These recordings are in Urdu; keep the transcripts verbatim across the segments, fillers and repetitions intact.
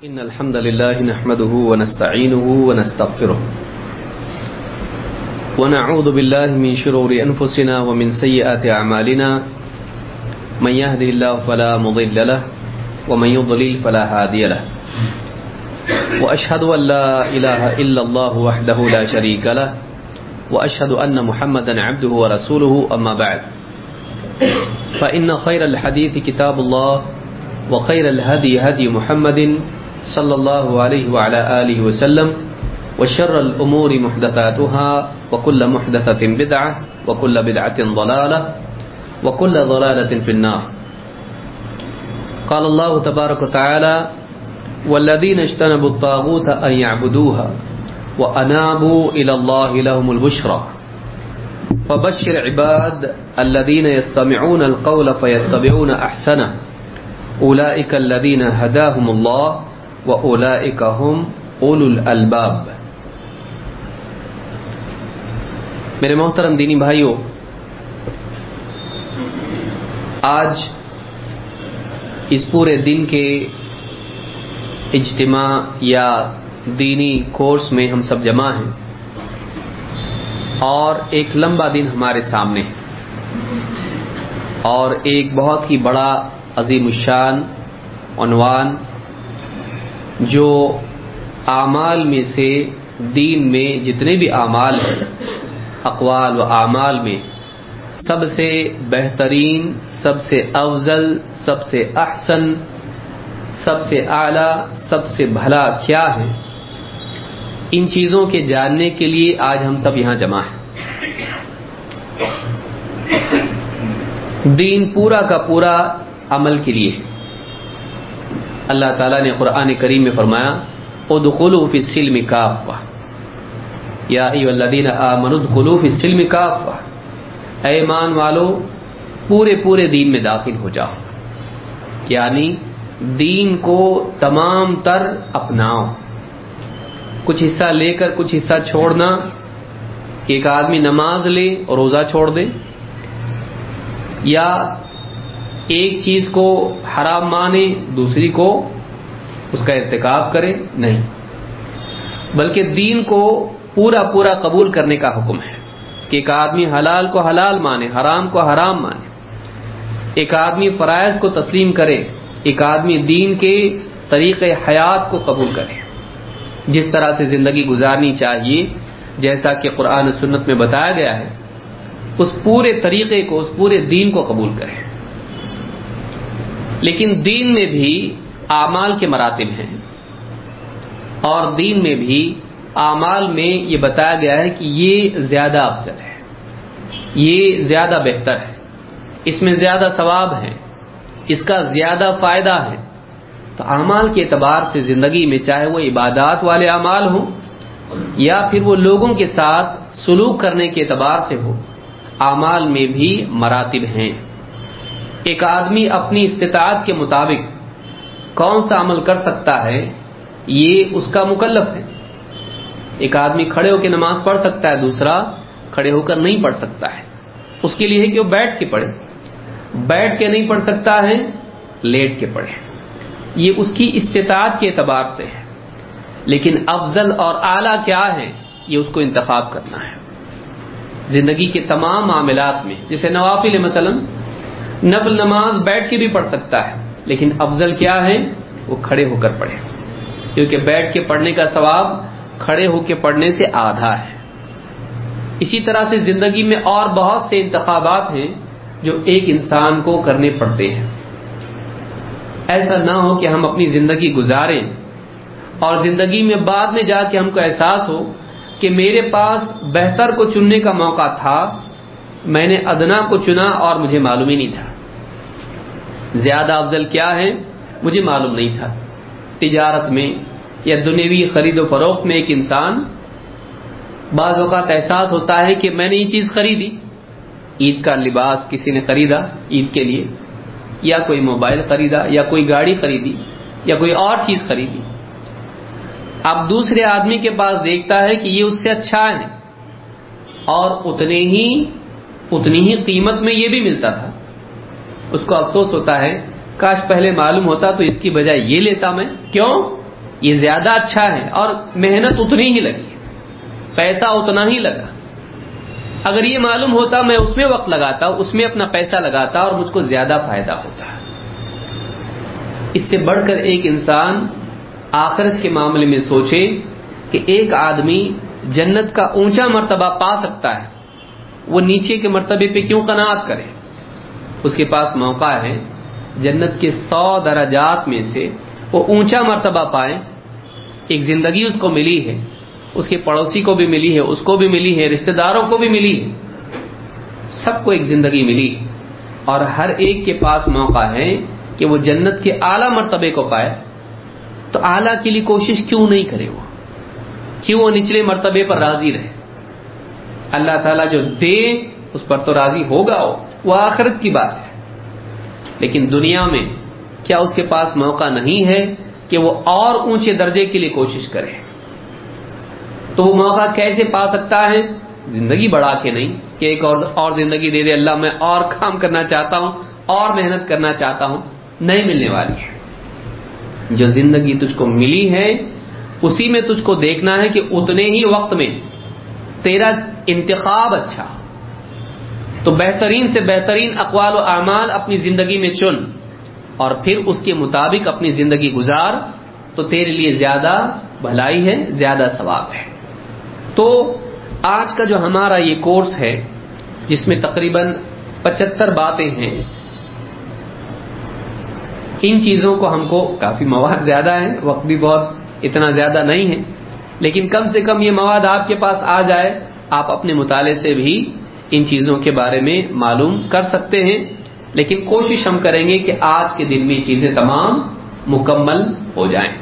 إن الحمد لله نحمده ونستعينه ونستغفره ونعوذ بالله من شرور أنفسنا ومن سيئات أعمالنا من يهده الله فلا مضل له ومن يضلل فلا هادي له وأشهد أن لا إله إلا الله وحده لا شريك له وأشهد أن محمدا عبده ورسوله أما بعد فإن خير الحديث كتاب الله وخير الهدي هدي محمد صلى الله عليه وعلى آله وسلم وشر الأمور محدثاتها وكل محدثة بدعة وكل بدعة ضلالة وكل ضلالة في النار. قال الله تبارك وتعالى والذين اجتنبوا الطاغوت أن يعبدوها وأنابوا إلى الله لهم البشرى فبشر عباد الذين يستمعون القول فيتبعون أحسنه اولئک الذین ہداہم اللہ واولئک هم اولو الالباب. میرے محترم دینی بھائیوں، آج اس پورے دن کے اجتماع یا دینی کورس میں ہم سب جمع ہیں اور ایک لمبا دن ہمارے سامنے ہے اور ایک بہت ہی بڑا عظیم الشان عنوان جو اعمال میں سے دین میں جتنے بھی اعمال ہیں اقوال و اعمال میں سب سے بہترین، سب سے افضل، سب سے احسن، سب سے اعلیٰ، سب سے بھلا کیا ہے، ان چیزوں کے جاننے کے لیے آج ہم سب یہاں جمع ہیں. دین پورا کا پورا عمل کے لیے. اللہ تعالیٰ نے قرآن کریم میں فرمایا ادخلوا فی السلم کافہ یا ایھا الذین آمنوا ادخلوا فی السلم کافہ، اے ایمان والو پورے پورے دین میں داخل ہو جاؤ، یعنی دین کو تمام تر اپناؤ. کچھ حصہ لے کر کچھ حصہ چھوڑنا، کہ ایک آدمی نماز لے اور روزہ چھوڑ دے، یا ایک چیز کو حرام مانے دوسری کو اس کا ارتکاب کرے، نہیں، بلکہ دین کو پورا پورا قبول کرنے کا حکم ہے کہ ایک آدمی حلال کو حلال مانے، حرام کو حرام مانے، ایک آدمی فرائض کو تسلیم کرے، ایک آدمی دین کے طریقے حیات کو قبول کرے، جس طرح سے زندگی گزارنی چاہیے جیسا کہ قرآن و سنت میں بتایا گیا ہے، اس پورے طریقے کو، اس پورے دین کو قبول کرے. لیکن دین میں بھی اعمال کے مراتب ہیں اور دین میں بھی اعمال میں یہ بتایا گیا ہے کہ یہ زیادہ افضل ہے، یہ زیادہ بہتر ہے، اس میں زیادہ ثواب ہے، اس کا زیادہ فائدہ ہے. تو اعمال کے اعتبار سے زندگی میں چاہے وہ عبادات والے اعمال ہوں یا پھر وہ لوگوں کے ساتھ سلوک کرنے کے اعتبار سے ہو، اعمال میں بھی مراتب ہیں. ایک آدمی اپنی استطاعت کے مطابق کون سا عمل کر سکتا ہے یہ اس کا مکلف ہے. ایک آدمی کھڑے ہو کے نماز پڑھ سکتا ہے، دوسرا کھڑے ہو کر نہیں پڑھ سکتا ہے. اس کے لیے ہے کہ وہ بیٹھ کے پڑھے، بیٹھ کے نہیں پڑھ سکتا ہے لیٹ کے پڑھے. یہ اس کی استطاعت کے اعتبار سے ہے. لیکن افضل اور اعلیٰ کیا ہے یہ اس کو انتخاب کرنا ہے. زندگی کے تمام معاملات میں جیسے نوافل مثلا نفل نماز بیٹھ کے بھی پڑھ سکتا ہے، لیکن افضل کیا ہے وہ کھڑے ہو کر پڑھے، کیونکہ بیٹھ کے پڑھنے کا ثواب کھڑے ہو کے پڑھنے سے آدھا ہے. اسی طرح سے زندگی میں اور بہت سے انتخابات ہیں جو ایک انسان کو کرنے پڑتے ہیں. ایسا نہ ہو کہ ہم اپنی زندگی گزاریں اور زندگی میں بعد میں جا کے ہم کو احساس ہو کہ میرے پاس بہتر کو چننے کا موقع تھا، میں نے ادنا کو چنا اور مجھے معلوم ہی نہیں تھا. زیادہ افضل کیا ہے مجھے معلوم نہیں تھا. تجارت میں یا دنیوی خرید و فروخت میں ایک انسان بعض اوقات احساس ہوتا ہے کہ میں نے یہ چیز خریدی، عید کا لباس کسی نے خریدا عید کے لیے، یا کوئی موبائل خریدا، یا کوئی گاڑی خریدی، یا کوئی اور چیز خریدی. اب دوسرے آدمی کے پاس دیکھتا ہے کہ یہ اس سے اچھا ہے اور اتنے ہی اتنی ہی قیمت میں یہ بھی ملتا تھا. اس کو افسوس ہوتا ہے کاش پہلے معلوم ہوتا تو اس کی بجائے یہ لیتا میں. کیوں؟ یہ زیادہ اچھا ہے اور محنت اتنی ہی لگی، پیسہ اتنا ہی لگا. اگر یہ معلوم ہوتا میں اس میں وقت لگاتا، اس میں اپنا پیسہ لگاتا اور مجھ کو زیادہ فائدہ ہوتا. اس سے بڑھ کر ایک انسان آخرت کے معاملے میں سوچے کہ ایک آدمی جنت کا اونچا مرتبہ پا سکتا ہے، وہ نیچے کے مرتبے پہ کیوں قناعت کرے؟ اس کے پاس موقع ہے جنت کے سو درجات میں سے وہ اونچا مرتبہ پائے. ایک زندگی اس کو ملی ہے، اس کے پڑوسی کو بھی ملی ہے، اس کو بھی ملی ہے، رشتہ داروں کو بھی ملی ہے، سب کو ایک زندگی ملی، اور ہر ایک کے پاس موقع ہے کہ وہ جنت کے اعلیٰ مرتبے کو پائے. تو اعلیٰ کے لیے کوشش کیوں نہیں کرے؟ وہ کیوں وہ نچلے مرتبے پر راضی رہے؟ اللہ تعالیٰ جو دے اس پر تو راضی ہوگا، وہ آخرت کی بات ہے. لیکن دنیا میں کیا اس کے پاس موقع نہیں ہے کہ وہ اور اونچے درجے کے لیے کوشش کرے؟ تو وہ موقع کیسے پا سکتا ہے؟ زندگی بڑھا کے نہیں کہ ایک اور اور زندگی دے دے اللہ، میں اور کام کرنا چاہتا ہوں اور محنت کرنا چاہتا ہوں. نہیں ملنے والی ہے. جو زندگی تجھ کو ملی ہے اسی میں تجھ کو دیکھنا ہے کہ اتنے ہی وقت میں تیرا انتخاب اچھا، تو بہترین سے بہترین اقوال و اعمال اپنی زندگی میں چن اور پھر اس کے مطابق اپنی زندگی گزار، تو تیرے لیے زیادہ بھلائی ہے، زیادہ ثواب ہے. تو آج کا جو ہمارا یہ کورس ہے جس میں تقریباً پچہتر باتیں ہیں، ان چیزوں کو ہم کو کافی مواد زیادہ ہے، وقت بھی بہت اتنا زیادہ نہیں ہے، لیکن کم سے کم یہ مواد آپ کے پاس آ جائے، آپ اپنے مطالعے سے بھی ان چیزوں کے بارے میں معلوم کر سکتے ہیں. لیکن کوشش ہم کریں گے کہ آج کے دن میں چیزیں تمام مکمل ہو جائیں.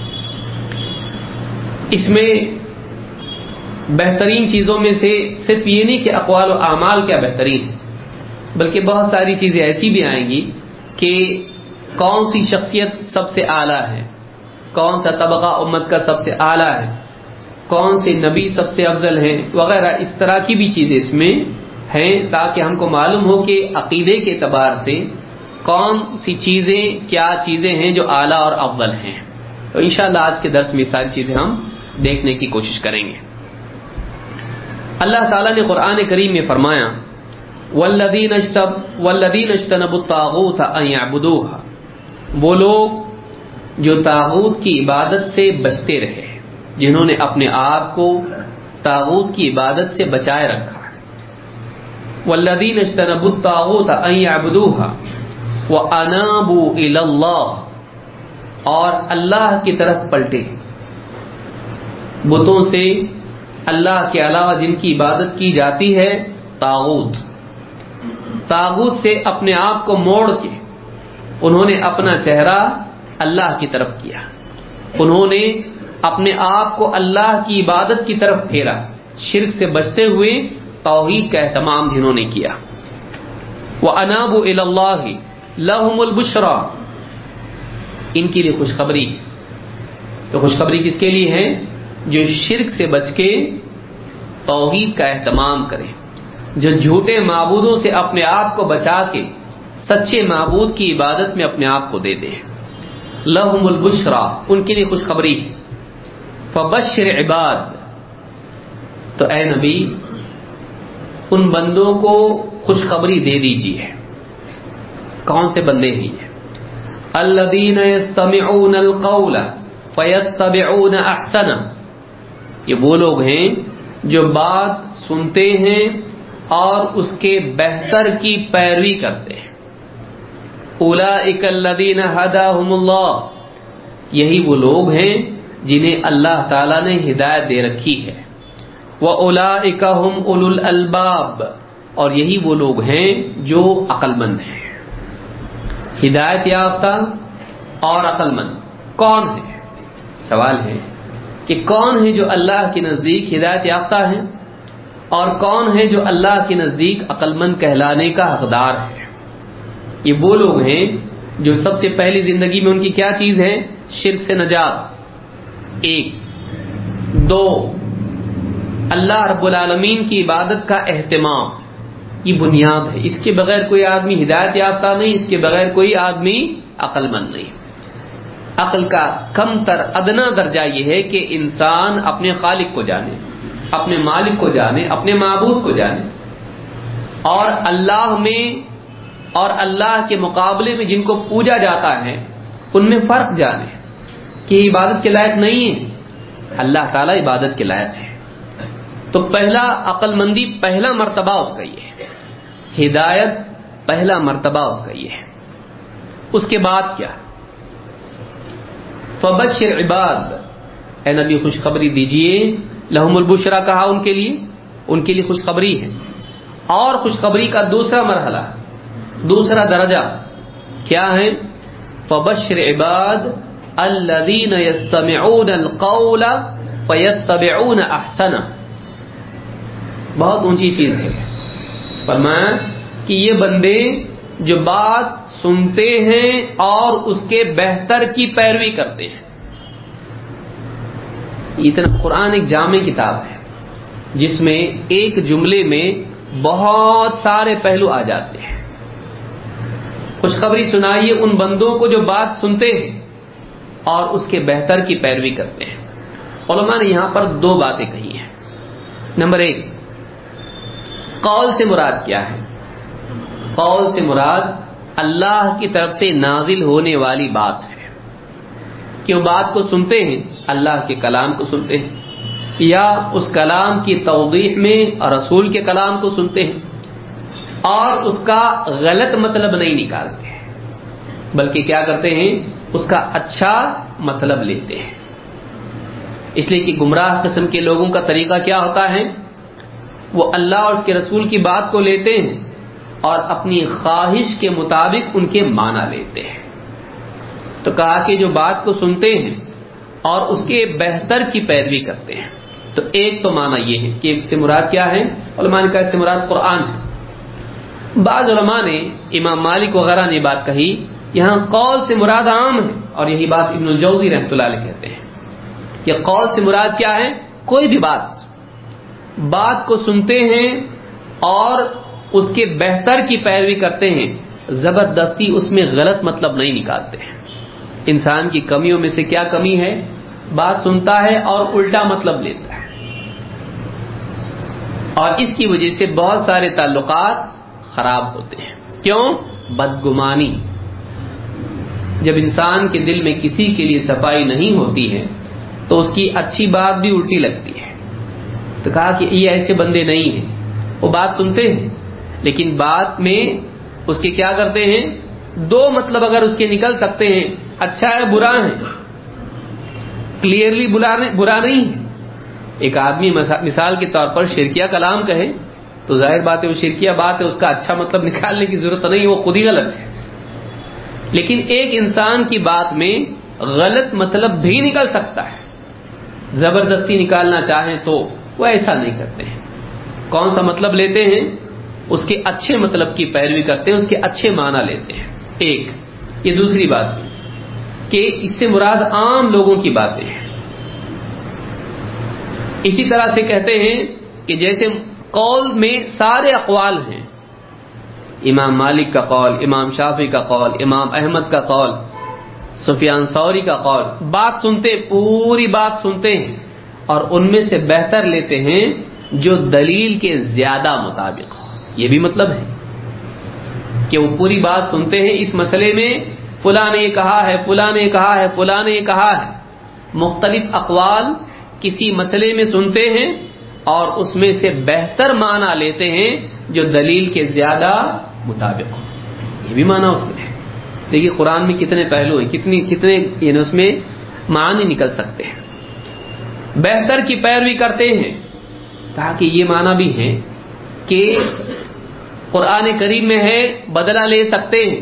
اس میں بہترین چیزوں میں سے صرف یہ نہیں کہ اقوال و اعمال کیا بہترین ہے، بلکہ بہت ساری چیزیں ایسی بھی آئیں گی کہ کون سی شخصیت سب سے اعلیٰ ہے، کون سا طبقہ امت کا سب سے اعلیٰ ہے، کون سے نبی سب سے افضل ہیں، وغیرہ اس طرح کی بھی چیزیں اس میں ہیں، تاکہ ہم کو معلوم ہو کہ عقیدے کے اعتبار سے کون سی چیزیں کیا چیزیں ہیں جو اعلیٰ اور افضل ہیں. تو انشاءاللہ آج کے درس میں ساری چیزیں ہم دیکھنے کی کوشش کریں گے. اللہ تعالیٰ نے قرآن کریم میں فرمایا والذین اجتب والذین اجتنبوا الطاغوت ان یعبدوها، وہ لوگ جو طاغوت کی عبادت سے بچتے رہے، جنہوں نے اپنے آپ کو طاغوت کی عبادت سے بچائے رکھا. والذین اجتنبوا الطاغوت ان یعبدوها وانابوا الی اللہ، اور اللہ کی طرف پلٹے، بتوں سے اللہ کے علاوہ جن کی عبادت کی جاتی ہے طاغوت، طاغوت سے اپنے آپ کو موڑ کے انہوں نے اپنا چہرہ اللہ کی طرف کیا، انہوں نے اپنے آپ کو اللہ کی عبادت کی طرف پھیرا، شرک سے بچتے ہوئے توحید کا اہتمام جنہوں نے کیا. وَأَنَابُوا إِلَى اللَّهِ لَهُمُ الْبُشْرَى، ان کے لیے خوشخبری. تو خوشخبری کس کے لیے ہے؟ جو شرک سے بچ کے توحید کا اہتمام کرے، جو جھوٹے معبودوں سے اپنے آپ کو بچا کے سچے معبود کی عبادت میں اپنے آپ کو دے دیں. لَهُمُ الْبُشْرَى، ان کے لیے خوشخبری. فَبَشِّرْ عِبَاد، تو اے نبی ان بندوں کو خوشخبری دے دیجیے. کون سے بندے ہیں یہ؟ الذین یستمعون القول فیتبعون احسنہ، یہ وہ لوگ ہیں جو بات سنتے ہیں اور اس کے بہتر کی پیروی کرتے ہیں. اولئک الذین ھداھم اللہ، یہی وہ لوگ ہیں جنہیں اللہ تعالی نے ہدایت دے رکھی ہے. وَأُولَئِكَ هُمْ أُولُو الْأَلْبَابِ، اور یہی وہ لوگ ہیں جو عقل مند ہیں. ہدایت یافتہ اور عقل مند کون ہے؟ سوال ہے کہ کون ہے جو اللہ کے نزدیک ہدایت یافتہ ہے اور کون ہے جو اللہ کے نزدیک عقل مند کہلانے کا حقدار ہے؟ یہ وہ لوگ ہیں جو سب سے پہلی زندگی میں ان کی کیا چیز ہے؟ شرک سے نجات. ایک. دو، اللہ رب العالمین کی عبادت کا اہتمام، یہ بنیاد ہے. اس کے بغیر کوئی آدمی ہدایت یافتہ نہیں، اس کے بغیر کوئی آدمی عقل مند نہیں. عقل کا کم تر ادنا درجہ یہ ہے کہ انسان اپنے خالق کو جانے، اپنے مالک کو جانے، اپنے معبود کو جانے، اور اللہ میں اور اللہ کے مقابلے میں جن کو پوجا جاتا ہے ان میں فرق جانے کہ عبادت کے لائق نہیں ہے، اللہ تعالیٰ عبادت کے لائق ہے۔ تو پہلا عقل مندی، پہلا مرتبہ اس کا یہ ہے، ہدایت پہلا مرتبہ اس کا یہ ہے۔ اس کے بعد کیا؟ فبشر عباد، اے نبی خوشخبری دیجئے، لہم البشرا کہا ان کے لیے، ان کے لیے خوشخبری ہے۔ اور خوشخبری کا دوسرا مرحلہ، دوسرا درجہ کیا ہے؟ فبشر عباد الذین یستمعون القول فیتبعون احسنہ، بہت اونچی چیز ہے۔ فرمایا کہ یہ بندے جو بات سنتے ہیں اور اس کے بہتر کی پیروی کرتے ہیں۔ اتنا قرآن ایک جامع کتاب ہے جس میں ایک جملے میں بہت سارے پہلو آ جاتے ہیں۔ خوشخبری سنائیے ان بندوں کو جو بات سنتے ہیں اور اس کے بہتر کی پیروی کرتے ہیں۔ علماء نے یہاں پر دو باتیں کہی ہیں۔ نمبر ایک، قول سے مراد کیا ہے؟ قول سے مراد اللہ کی طرف سے نازل ہونے والی بات ہے کہ وہ بات کو سنتے ہیں، اللہ کے کلام کو سنتے ہیں، یا اس کلام کی توضیح میں رسول کے کلام کو سنتے ہیں اور اس کا غلط مطلب نہیں نکالتے ہیں، بلکہ کیا کرتے ہیں؟ اس کا اچھا مطلب لیتے ہیں۔ اس لیے کہ گمراہ قسم کے لوگوں کا طریقہ کیا ہوتا ہے؟ وہ اللہ اور اس کے رسول کی بات کو لیتے ہیں اور اپنی خواہش کے مطابق ان کے معنی لیتے ہیں۔ تو کہا کہ جو بات کو سنتے ہیں اور اس کے بہتر کی پیروی کرتے ہیں۔ تو ایک تو معنی یہ ہے کہ اس سے مراد کیا ہے؟ علماء نے کہا اس سے مراد قرآن ہے۔ بعض علماء نے، امام مالک وغیرہ نے بات کہی یہاں قول سے مراد عام ہے، اور یہی بات ابن الجوزی رحمۃ اللہ علیہ کہتے ہیں کہ قول سے مراد کیا ہے؟ کوئی بھی بات بات کو سنتے ہیں اور اس کے بہتر کی پیروی کرتے ہیں، زبردستی اس میں غلط مطلب نہیں نکالتے ہیں۔ انسان کی کمیوں میں سے کیا کمی ہے؟ بات سنتا ہے اور الٹا مطلب لیتا ہے، اور اس کی وجہ سے بہت سارے تعلقات خراب ہوتے ہیں۔ کیوں؟ بدگمانی۔ جب انسان کے دل میں کسی کے لیے صفائی نہیں ہوتی ہے تو اس کی اچھی بات بھی الٹی لگتی ہے۔ تو کہا کہ یہ ایسے بندے نہیں ہیں، وہ بات سنتے ہیں لیکن بات میں اس کے کیا کرتے ہیں؟ دو مطلب اگر اس کے نکل سکتے ہیں، اچھا ہے برا ہے، کلیئرلی برا نہیں ہے۔ ایک آدمی مثال کے طور پر شرکیہ کلام کہے تو ظاہر بات ہے وہ شرکیہ بات ہے، اس کا اچھا مطلب نکالنے کی ضرورت نہیں، وہ خود ہی غلط ہے۔ لیکن ایک انسان کی بات میں غلط مطلب بھی نکل سکتا ہے، زبردستی نکالنا چاہیں تو وہ ایسا نہیں کرتے ہیں۔ کون سا مطلب لیتے ہیں؟ اس کے اچھے مطلب کی پیروی کرتے ہیں، اس کے اچھے معنی لیتے ہیں۔ ایک یہ دوسری بات ہوئی کہ اس سے مراد عام لوگوں کی باتیں ہیں۔ اسی طرح سے کہتے ہیں کہ جیسے قول میں سارے اقوال ہیں، امام مالک کا قول، امام شافعی کا قول، امام احمد کا قول، سفیان ثوری کا قول، بات سنتے پوری بات سنتے ہیں اور ان میں سے بہتر لیتے ہیں جو دلیل کے زیادہ مطابق ہو۔ یہ بھی مطلب ہے کہ وہ پوری بات سنتے ہیں، اس مسئلے میں فلاں نے یہ کہا ہے، فلاں نے کہا ہے، فلاں نے یہ کہا ہے، مختلف اقوال کسی مسئلے میں سنتے ہیں اور اس میں سے بہتر معنی لیتے ہیں جو دلیل کے زیادہ مطابق ہو۔ یہ بھی معنی اس میں ہے۔ دیکھیے قرآن میں کتنے پہلو ہیں، کتنی کتنے یعنی اس میں معنی نکل سکتے ہیں۔ بہتر کی پیروی کرتے ہیں، کہا کہ یہ معنی بھی ہے کہ قرآن کریم میں ہے بدلہ لے سکتے ہیں،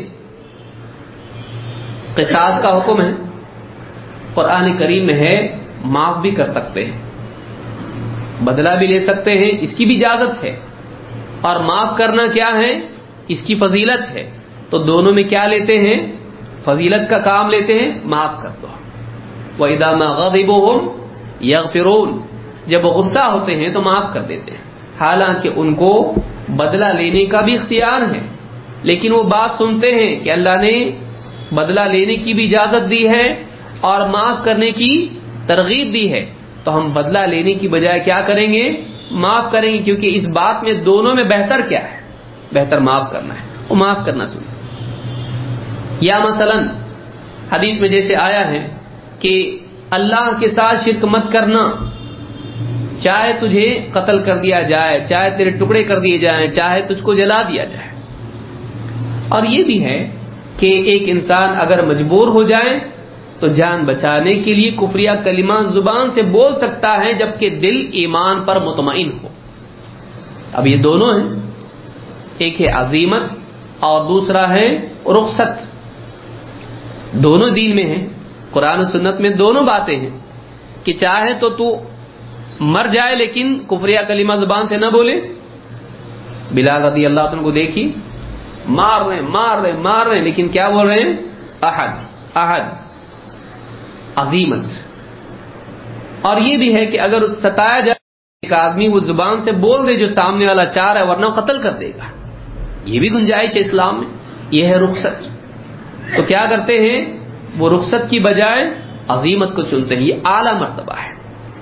قصاص کا حکم ہے، قرآن کریم میں ہے معاف بھی کر سکتے ہیں، بدلہ بھی لے سکتے ہیں، اس کی بھی اجازت ہے، اور معاف کرنا کیا ہے؟ اس کی فضیلت ہے۔ تو دونوں میں کیا لیتے ہیں؟ فضیلت کا کام لیتے ہیں، معاف کر دو۔ وَإِذَا مَا غَضِبُوا هُمْ يَغْفِرُونَ، جب وہ غصہ ہوتے ہیں تو معاف کر دیتے ہیں، حالانکہ ان کو بدلہ لینے کا بھی اختیار ہے، لیکن وہ بات سنتے ہیں کہ اللہ نے بدلہ لینے کی بھی اجازت دی ہے اور معاف کرنے کی ترغیب دی ہے تو ہم بدلہ لینے کی بجائے کیا کریں گے؟ معاف کریں گے، کیونکہ اس بات میں دونوں میں بہتر کیا ہے؟ بہتر معاف کرنا ہے، وہ معاف کرنا سنیں۔ یا مثلا حدیث میں جیسے آیا ہے کہ اللہ کے ساتھ شرک مت کرنا، چاہے تجھے قتل کر دیا جائے، چاہے تیرے ٹکڑے کر دیے جائیں، چاہے تجھ کو جلا دیا جائے۔ اور یہ بھی ہے کہ ایک انسان اگر مجبور ہو جائے تو جان بچانے کے لیے کفریہ کلمات زبان سے بول سکتا ہے جبکہ دل ایمان پر مطمئن ہو۔ اب یہ دونوں ہیں، ایک ہے عزیمت اور دوسرا ہے رخصت، دونوں دین میں ہیں، قرآن و سنت میں دونوں باتیں ہیں کہ چاہے تو تو مر جائے لیکن کفریہ کلمہ زبان سے نہ بولے۔ بلال رضی اللہ عنہ کو دیکھی، مار رہے مار رہے مار رہے لیکن کیا بول رہے ہیں؟ احد احد، عظیمت۔ اور یہ بھی ہے کہ اگر ستایا جائے ایک آدمی وہ زبان سے بول دے جو سامنے والا چاہ رہا ہے ورنہ قتل کر دے گا، یہ بھی گنجائش ہے اسلام میں، یہ ہے رخصت۔ تو کیا کرتے ہیں؟ وہ رخصت کی بجائے عظیمت کو چنتے ہیں، یہ اعلیٰ مرتبہ ہے۔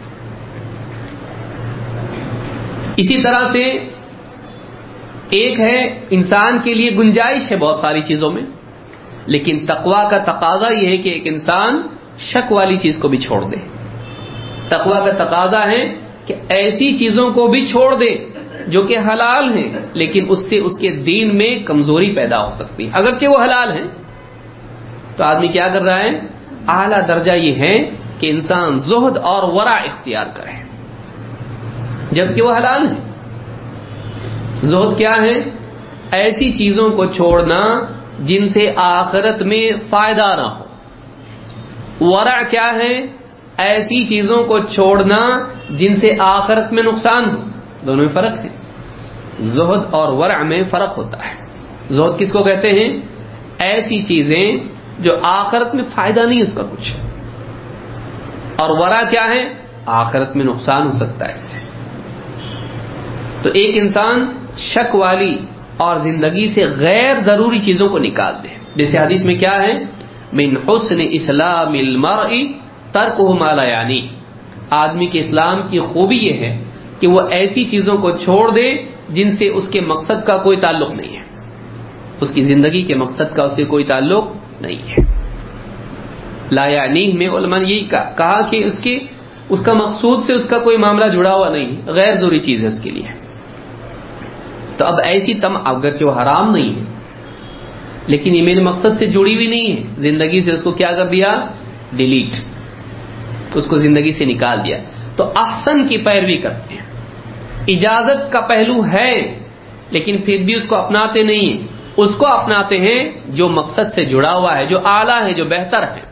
اسی طرح سے ایک ہے انسان کے لیے گنجائش ہے بہت ساری چیزوں میں، لیکن تقویٰ کا تقاضا یہ ہے کہ ایک انسان شک والی چیز کو بھی چھوڑ دے۔ تقویٰ کا تقاضا ہے کہ ایسی چیزوں کو بھی چھوڑ دے جو کہ حلال ہیں لیکن اس سے اس کے دین میں کمزوری پیدا ہو سکتی ہے، اگرچہ وہ حلال ہیں۔ تو آدمی کیا کر رہا ہے؟ اعلیٰ درجہ یہ ہے کہ انسان زہد اور ورع اختیار کرے جبکہ وہ حلال ہے۔ زہد کیا ہے؟ ایسی چیزوں کو چھوڑنا جن سے آخرت میں فائدہ نہ ہو۔ ورع کیا ہے؟ ایسی چیزوں کو چھوڑنا جن سے آخرت میں نقصان ہو۔ دونوں میں فرق ہے، زہد اور ورع میں فرق ہوتا ہے۔ زہد کس کو کہتے ہیں؟ ایسی چیزیں جو آخرت میں فائدہ نہیں اس کا کچھ، اور ورع کیا ہے؟ آخرت میں نقصان ہو سکتا ہے اس سے۔ تو ایک انسان شک والی اور زندگی سے غیر ضروری چیزوں کو نکال دے، جیسے حدیث میں کیا ہے؟ من حسن اسلام المرء ترکہ ما لا یعنی، آدمی کے اسلام کی خوبی یہ ہے کہ وہ ایسی چیزوں کو چھوڑ دے جن سے اس کے مقصد کا کوئی تعلق نہیں ہے، اس کی زندگی کے مقصد کا اس سے کوئی تعلق نہیں ہے۔ لا یعنی میں علماء نے یہی کہا کہ اس کے اس کا مقصود سے اس کا کوئی معاملہ جڑا ہوا نہیں، غیر ضروری چیز ہے اس کے لیے۔ تو اب ایسی تم اگرچہ وہ حرام نہیں ہے لیکن یہ میرے مقصد سے جڑی ہوئی نہیں ہے، زندگی سے اس کو کیا کر دیا؟ ڈیلیٹ، اس کو زندگی سے نکال دیا۔ تو احسن کی پیروی کرتے ہیں، اجازت کا پہلو ہے لیکن پھر بھی اس کو اپناتے نہیں ہیں، اس کو اپناتے ہیں جو مقصد سے جڑا ہوا ہے، جو اعلیٰ ہے، جو بہتر ہے۔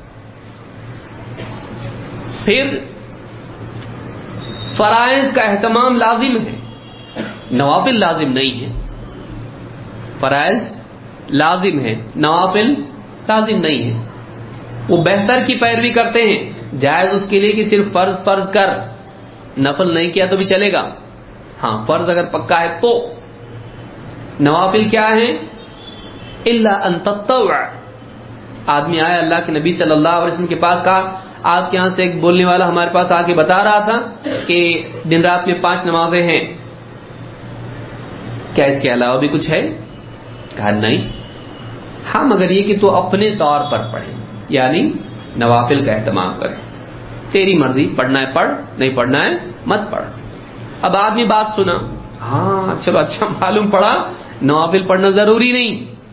پھر فرائض کا اہتمام لازم ہے، نوافل لازم نہیں ہے۔ فرائض لازم ہے، نوافل لازم نہیں ہے۔ وہ بہتر کی پیروی کرتے ہیں، جائز اس کے لیے کہ صرف فرض فرض کر، نفل نہیں کیا تو بھی چلے گا، ہاں فرض اگر پکا ہے تو۔ نوافل کیا ہے؟ الا ان تطوع، آدمی آیا اللہ کے نبی صلی اللہ علیہ وسلم کے پاس، کہا آپ کے یہاں سے ایک بولنے والا ہمارے پاس آ کے بتا رہا تھا کہ دن رات میں پانچ نمازیں ہیں، کیا اس کے علاوہ بھی کچھ ہے؟ کہا نہیں، ہاں مگر یہ کہ تو اپنے طور پر پڑھے، یعنی نوافل کا اہتمام کرے، تیری مرضی، پڑھنا ہے پڑھ، نہیں پڑھنا ہے مت پڑھ۔ اب آدمی بات سنا، ہاں چلو اچھا معلوم پڑا نوافل پڑھنا ضروری نہیں۔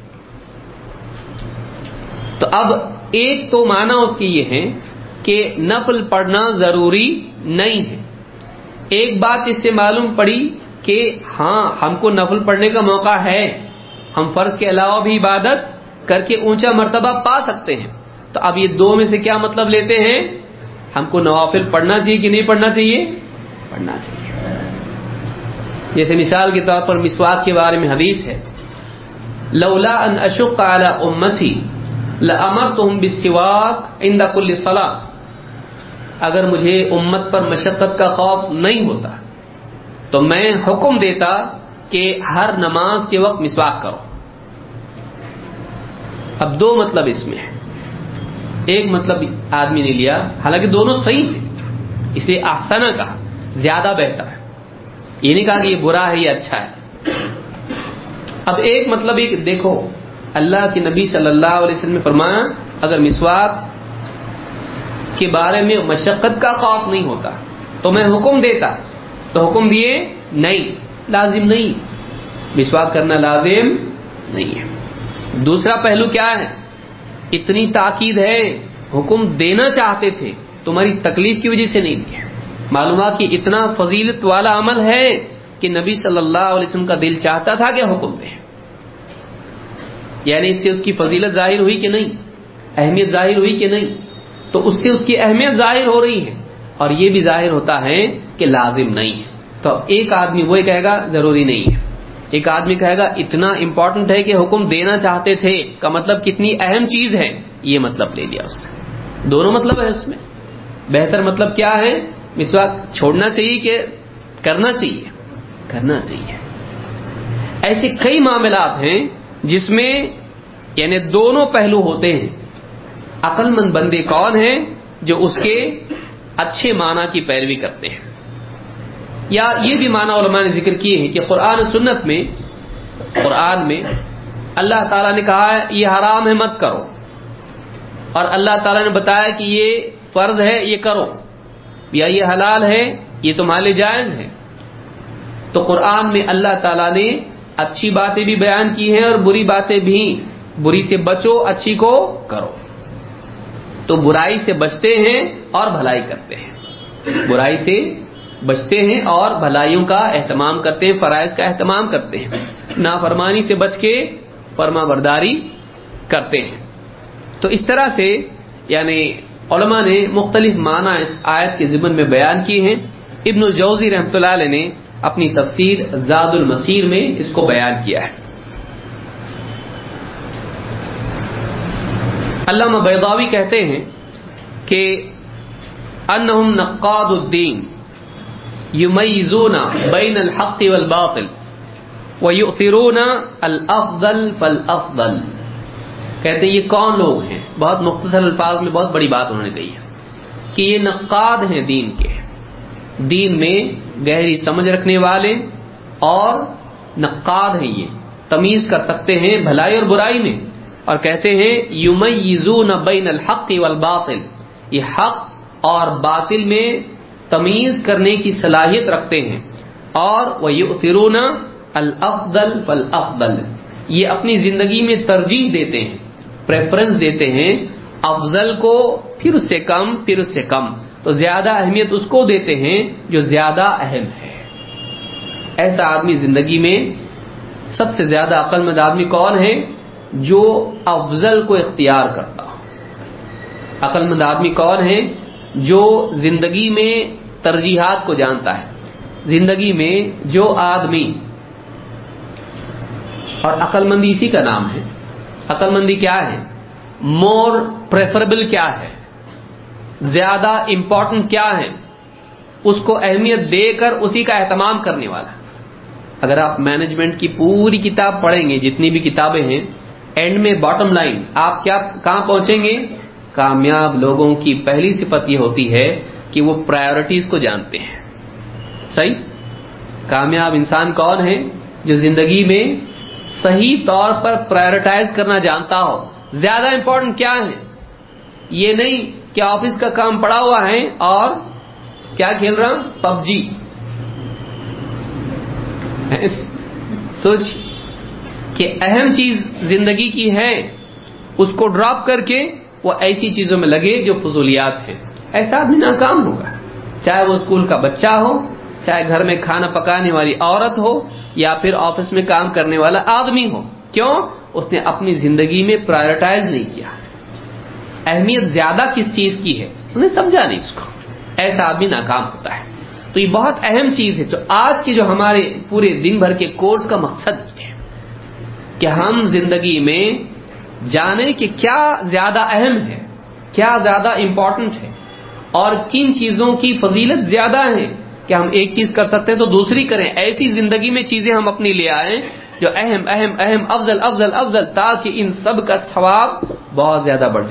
تو اب ایک تو معنی اس کی یہ ہے کہ نفل پڑھنا ضروری نہیں ہے، ایک بات اس سے معلوم پڑی کہ ہاں ہم کو نفل پڑھنے کا موقع ہے، ہم فرض کے علاوہ بھی عبادت کر کے اونچا مرتبہ پا سکتے ہیں۔ تو اب یہ دو میں سے کیا مطلب لیتے ہیں؟ ہم کو نوافل پڑھنا چاہیے کہ نہیں پڑھنا چاہیے؟ پڑھنا چاہیے۔ جیسے مثال کے طور پر مسواک کے بارے میں حدیث ہے، لولا ان اشق علی امتی لامرتهم بالسواک عند كل صلاۃ، اگر مجھے امت پر مشقت کا خوف نہیں ہوتا تو میں حکم دیتا کہ ہر نماز کے وقت مسواک کرو۔ اب دو مطلب اس میں ہے، ایک مطلب آدمی نے لیا، حالانکہ دونوں صحیح تھے، اس لیے احسن کہا، زیادہ بہتر ہے، یہ نہیں کہا کہ یہ برا ہے یہ اچھا ہے۔ اب ایک مطلب ایک دیکھو، اللہ کے نبی صلی اللہ علیہ وسلم نے فرمایا اگر مسواک کے بارے میں مشقت کا خوف نہیں ہوتا تو میں حکم دیتا، تو حکم دیے نہیں، لازم نہیں، مسواک کرنا لازم نہیں ہے۔ دوسرا پہلو کیا ہے، اتنی تاکید ہے، حکم دینا چاہتے تھے، تمہاری تکلیف کی وجہ سے نہیں دیا، معلوم ہوا کہ اتنا فضیلت والا عمل ہے کہ نبی صلی اللہ علیہ وسلم کا دل چاہتا تھا کہ حکم دے، یعنی اس سے اس کی فضیلت ظاہر ہوئی کہ نہیں، اہمیت ظاہر ہوئی کہ نہیں، تو اس سے اس کی اہمیت ظاہر ہو رہی ہے، اور یہ بھی ظاہر ہوتا ہے کہ لازم نہیں ہے۔ تو ایک آدمی وہی کہے گا ضروری نہیں ہے، ایک آدمی کہے گا اتنا امپورٹنٹ ہے کہ حکم دینا چاہتے تھے کا مطلب کتنی اہم چیز ہے، یہ مطلب لے لیا اس سے، دونوں مطلب ہے اس میں۔ بہتر مطلب کیا ہے، مسواک چھوڑنا چاہیے کہ کرنا چاہیے، کرنا چاہیے۔ ایسے کئی معاملات ہیں جس میں یعنی دونوں پہلو ہوتے ہیں۔ عقل مند بندے کون ہیں، جو اس کے اچھے معنی کی پیروی کرتے ہیں، یا یہ بھی معنی علماء نے ذکر کیے ہیں کہ قرآن و سنت میں قرآن میں اللہ تعالیٰ نے کہا ہے یہ حرام ہے مت کرو، اور اللہ تعالیٰ نے بتایا کہ یہ فرض ہے یہ کرو، یا یہ حلال ہے یہ تمہارے لیے جائز ہے۔ تو قرآن میں اللہ تعالیٰ نے اچھی باتیں بھی بیان کی ہیں اور بری باتیں بھی، بری سے بچو اچھی کو کرو، تو برائی سے بچتے ہیں اور بھلائی کرتے ہیں، برائی سے بچتے ہیں اور بھلائیوں کا اہتمام کرتے ہیں، فرائض کا اہتمام کرتے ہیں، نافرمانی سے بچ کے فرما برداری کرتے ہیں۔ تو اس طرح سے یعنی علماء نے مختلف معنی اس آیت کے ضمن میں بیان کیے ہیں۔ ابن الجوزی رحمۃ اللہ علیہ نے اپنی تفسیر زاد المسیر میں اس کو بیان کیا ہے۔ علامہ بیضاوی کہتے ہیں کہ انہم نقاد الدین یمیزون بین الحق والباطل ویؤثرون الافضل فالافضل، کہتے ہیں یہ کون لوگ ہیں، بہت مختصر الفاظ میں بہت بڑی بات انہوں نے کہی ہے کہ یہ نقاد ہیں دین کے، دین میں گہری سمجھ رکھنے والے اور نقاد ہیں، یہ تمیز کر سکتے ہیں بھلائی اور برائی میں، اور کہتے ہیں یمیزون بین الحق والباطل، یہ حق اور باطل میں تمیز کرنے کی صلاحیت رکھتے ہیں، اور وَيُؤْثِرُونَ الْأَفْضَلَ فَالْأَفْضَلَ، یہ اپنی زندگی میں ترجیح دیتے ہیں، پریفرنس دیتے ہیں افضل کو، پھر اس سے کم، پھر اس سے کم، تو زیادہ اہمیت اس کو دیتے ہیں جو زیادہ اہم ہے۔ ایسا آدمی زندگی میں سب سے زیادہ عقل مند آدمی کون ہے، جو افضل کو اختیار کرتا ہو۔ عقل مند آدمی کون ہے، جو زندگی میں ترجیحات کو جانتا ہے، زندگی میں جو آدمی، اور عقل مندی اسی کا نام ہے، عقل مندی کیا ہے، مور پریفریبل کیا ہے، زیادہ امپورٹنٹ کیا ہے، اس کو اہمیت دے کر اسی کا اہتمام کرنے والا۔ اگر آپ مینجمنٹ کی پوری کتاب پڑھیں گے، جتنی بھی کتابیں ہیں، اینڈ میں باٹم لائن آپ کیا کہاں پہنچیں گے، کامیاب لوگوں کی پہلی صفت یہ ہوتی ہے کہ وہ پرائیورٹیز کو جانتے ہیں۔ صحیح، کامیاب انسان کون ہے، جو زندگی میں صحیح طور پر پرائیورٹائز کرنا جانتا ہو، زیادہ امپورٹنٹ کیا ہے، یہ نہیں کہ آفس کا کام پڑا ہوا ہے اور کیا کھیل رہا ہوں، پب جی، سوچ کہ اہم چیز زندگی کی ہے اس کو ڈراپ کر کے وہ ایسی چیزوں میں لگے جو فضولیات ہیں، ایسا آدمی ناکام ہوگا، چاہے وہ اسکول کا بچہ ہو، چاہے گھر میں کھانا پکانے والی عورت ہو، یا پھر آفس میں کام کرنے والا آدمی ہو۔ کیوں؟ اس نے اپنی زندگی میں پرائیورٹائز نہیں کیا، اہمیت زیادہ کس چیز کی ہے اس نے سمجھا نہیں اس کو، ایسا آدمی ناکام ہوتا ہے۔ تو یہ بہت اہم چیز ہے، تو آج کی جو ہمارے پورے دن بھر کے کورس کا مقصد یہ ہے کہ ہم زندگی میں جانیں کہ کیا زیادہ اہم ہے، کیا زیادہ امپورٹنٹ ہے، اور کن چیزوں کی فضیلت زیادہ ہے کہ ہم ایک چیز کر سکتے ہیں تو دوسری کریں، ایسی زندگی میں چیزیں ہم اپنی لے آئیں جو اہم اہم اہم افضل افضل افضل، تاکہ ان سب کا ثواب بہت زیادہ بڑھ جائے۔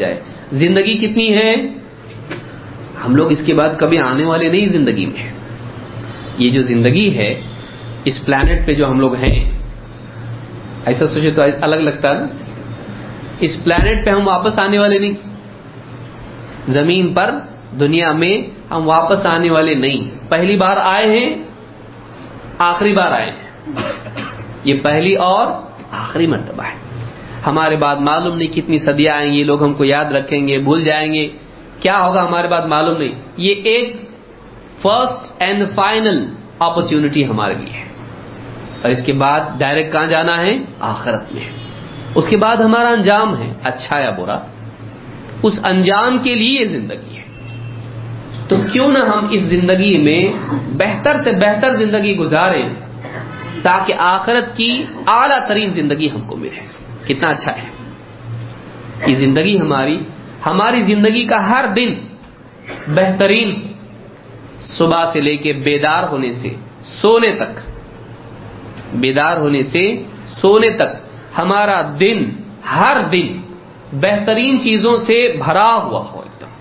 زندگی کتنی ہے؟ ہم لوگ اس کے بعد کبھی آنے والے نہیں زندگی میں. یہ جو زندگی ہے اس پلانٹ پہ جو ہم لوگ ہیں، ایسا سوچے تو الگ لگتا ہے نا. اس پلانٹ پہ ہم واپس آنے والے نہیں. زمین پر دنیا میں ہم واپس آنے والے نہیں. پہلی بار آئے ہیں، آخری بار آئے ہیں. یہ پہلی اور آخری مرتبہ ہے. ہمارے بعد معلوم نہیں کتنی صدیاں آئیں گی، لوگ ہم کو یاد رکھیں گے، بھول جائیں گے، کیا ہوگا ہمارے بعد معلوم نہیں. یہ ایک فرسٹ اینڈ فائنل اپرچونٹی ہمارے لیے ہے. اور اس کے بعد ڈائریکٹ کہاں جانا ہے؟ آخرت میں. اس کے بعد ہمارا انجام ہے، اچھا یا برا. اس انجام کے لیے زندگی ہے. تو کیوں نہ ہم اس زندگی میں بہتر سے بہتر زندگی گزاریں تاکہ آخرت کی اعلیٰ ترین زندگی ہم کو ملے. کتنا اچھا ہے یہ زندگی ہماری. ہماری زندگی کا ہر دن بہترین، صبح سے لے کے بیدار ہونے سے سونے تک، بیدار ہونے سے سونے تک ہمارا دن ہر دن بہترین چیزوں سے بھرا ہوا ہو. ایک دم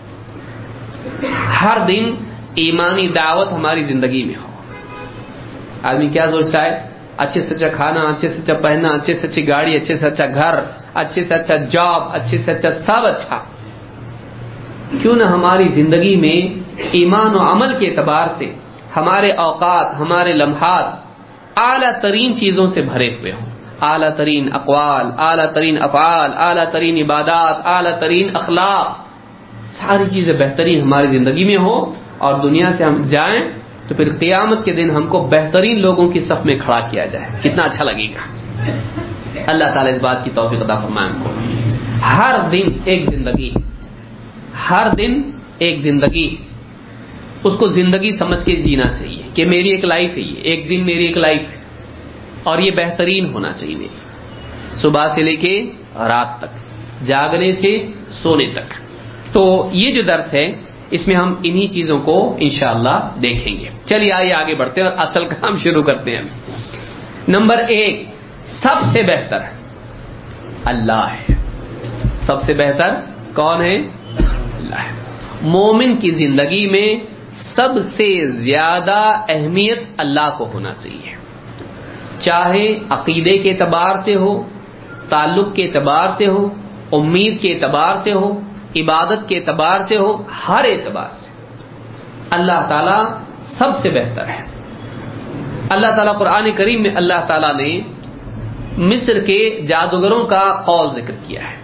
ہر دن ایمانی دعوت ہماری زندگی میں ہو. آدمی کیا سوچتا ہے؟ اچھے سے اچھا کھانا، اچھے سے اچھا پہننا، اچھے سے اچھی گاڑی، اچھے سے اچھا گھر، اچھے سے اچھا جاب، اچھے سے اچھا سب اچھا. کیوں نہ ہماری زندگی میں ایمان و عمل کے اعتبار سے ہمارے اوقات، ہمارے لمحات اعلیٰ ترین چیزوں سے بھرے ہوئے ہوں. اعلیٰ ترین اقوال، اعلیٰ ترین افعال، اعلیٰ ترین عبادات، اعلیٰ ترین اخلاق، ساری چیزیں بہترین ہماری زندگی میں ہو. اور دنیا سے ہم جائیں تو پھر قیامت کے دن ہم کو بہترین لوگوں کی صف میں کھڑا کیا جائے. کتنا اچھا لگے گا. اللہ تعالیٰ اس بات کی توفیق عطا فرمائے ہم کو. ہر دن ایک زندگی، ہر دن ایک زندگی، اس کو زندگی سمجھ کے جینا چاہیے کہ میری ایک لائف ہے، یہ ایک دن میری ایک لائف ہے اور یہ بہترین ہونا چاہیے میری. صبح سے لے کے رات تک، جاگنے سے سونے تک. تو یہ جو درس ہے اس میں ہم انہی چیزوں کو انشاءاللہ دیکھیں گے. چلیے آئیے آگے بڑھتے ہیں اور اصل کام شروع کرتے ہیں. نمبر ایک، سب سے بہتر اللہ ہے. سب سے بہتر کون ہے؟ اللہ ہے. مومن کی زندگی میں سب سے زیادہ اہمیت اللہ کو ہونا چاہیے، چاہے عقیدے کے اعتبار سے ہو، تعلق کے اعتبار سے ہو، امید کے اعتبار سے ہو، عبادت کے اعتبار سے ہو، ہر اعتبار سے اللہ تعالیٰ سب سے بہتر ہے. اللہ تعالیٰ قرآن کریم میں اللہ تعالیٰ نے مصر کے جادوگروں کا قول ذکر کیا ہے.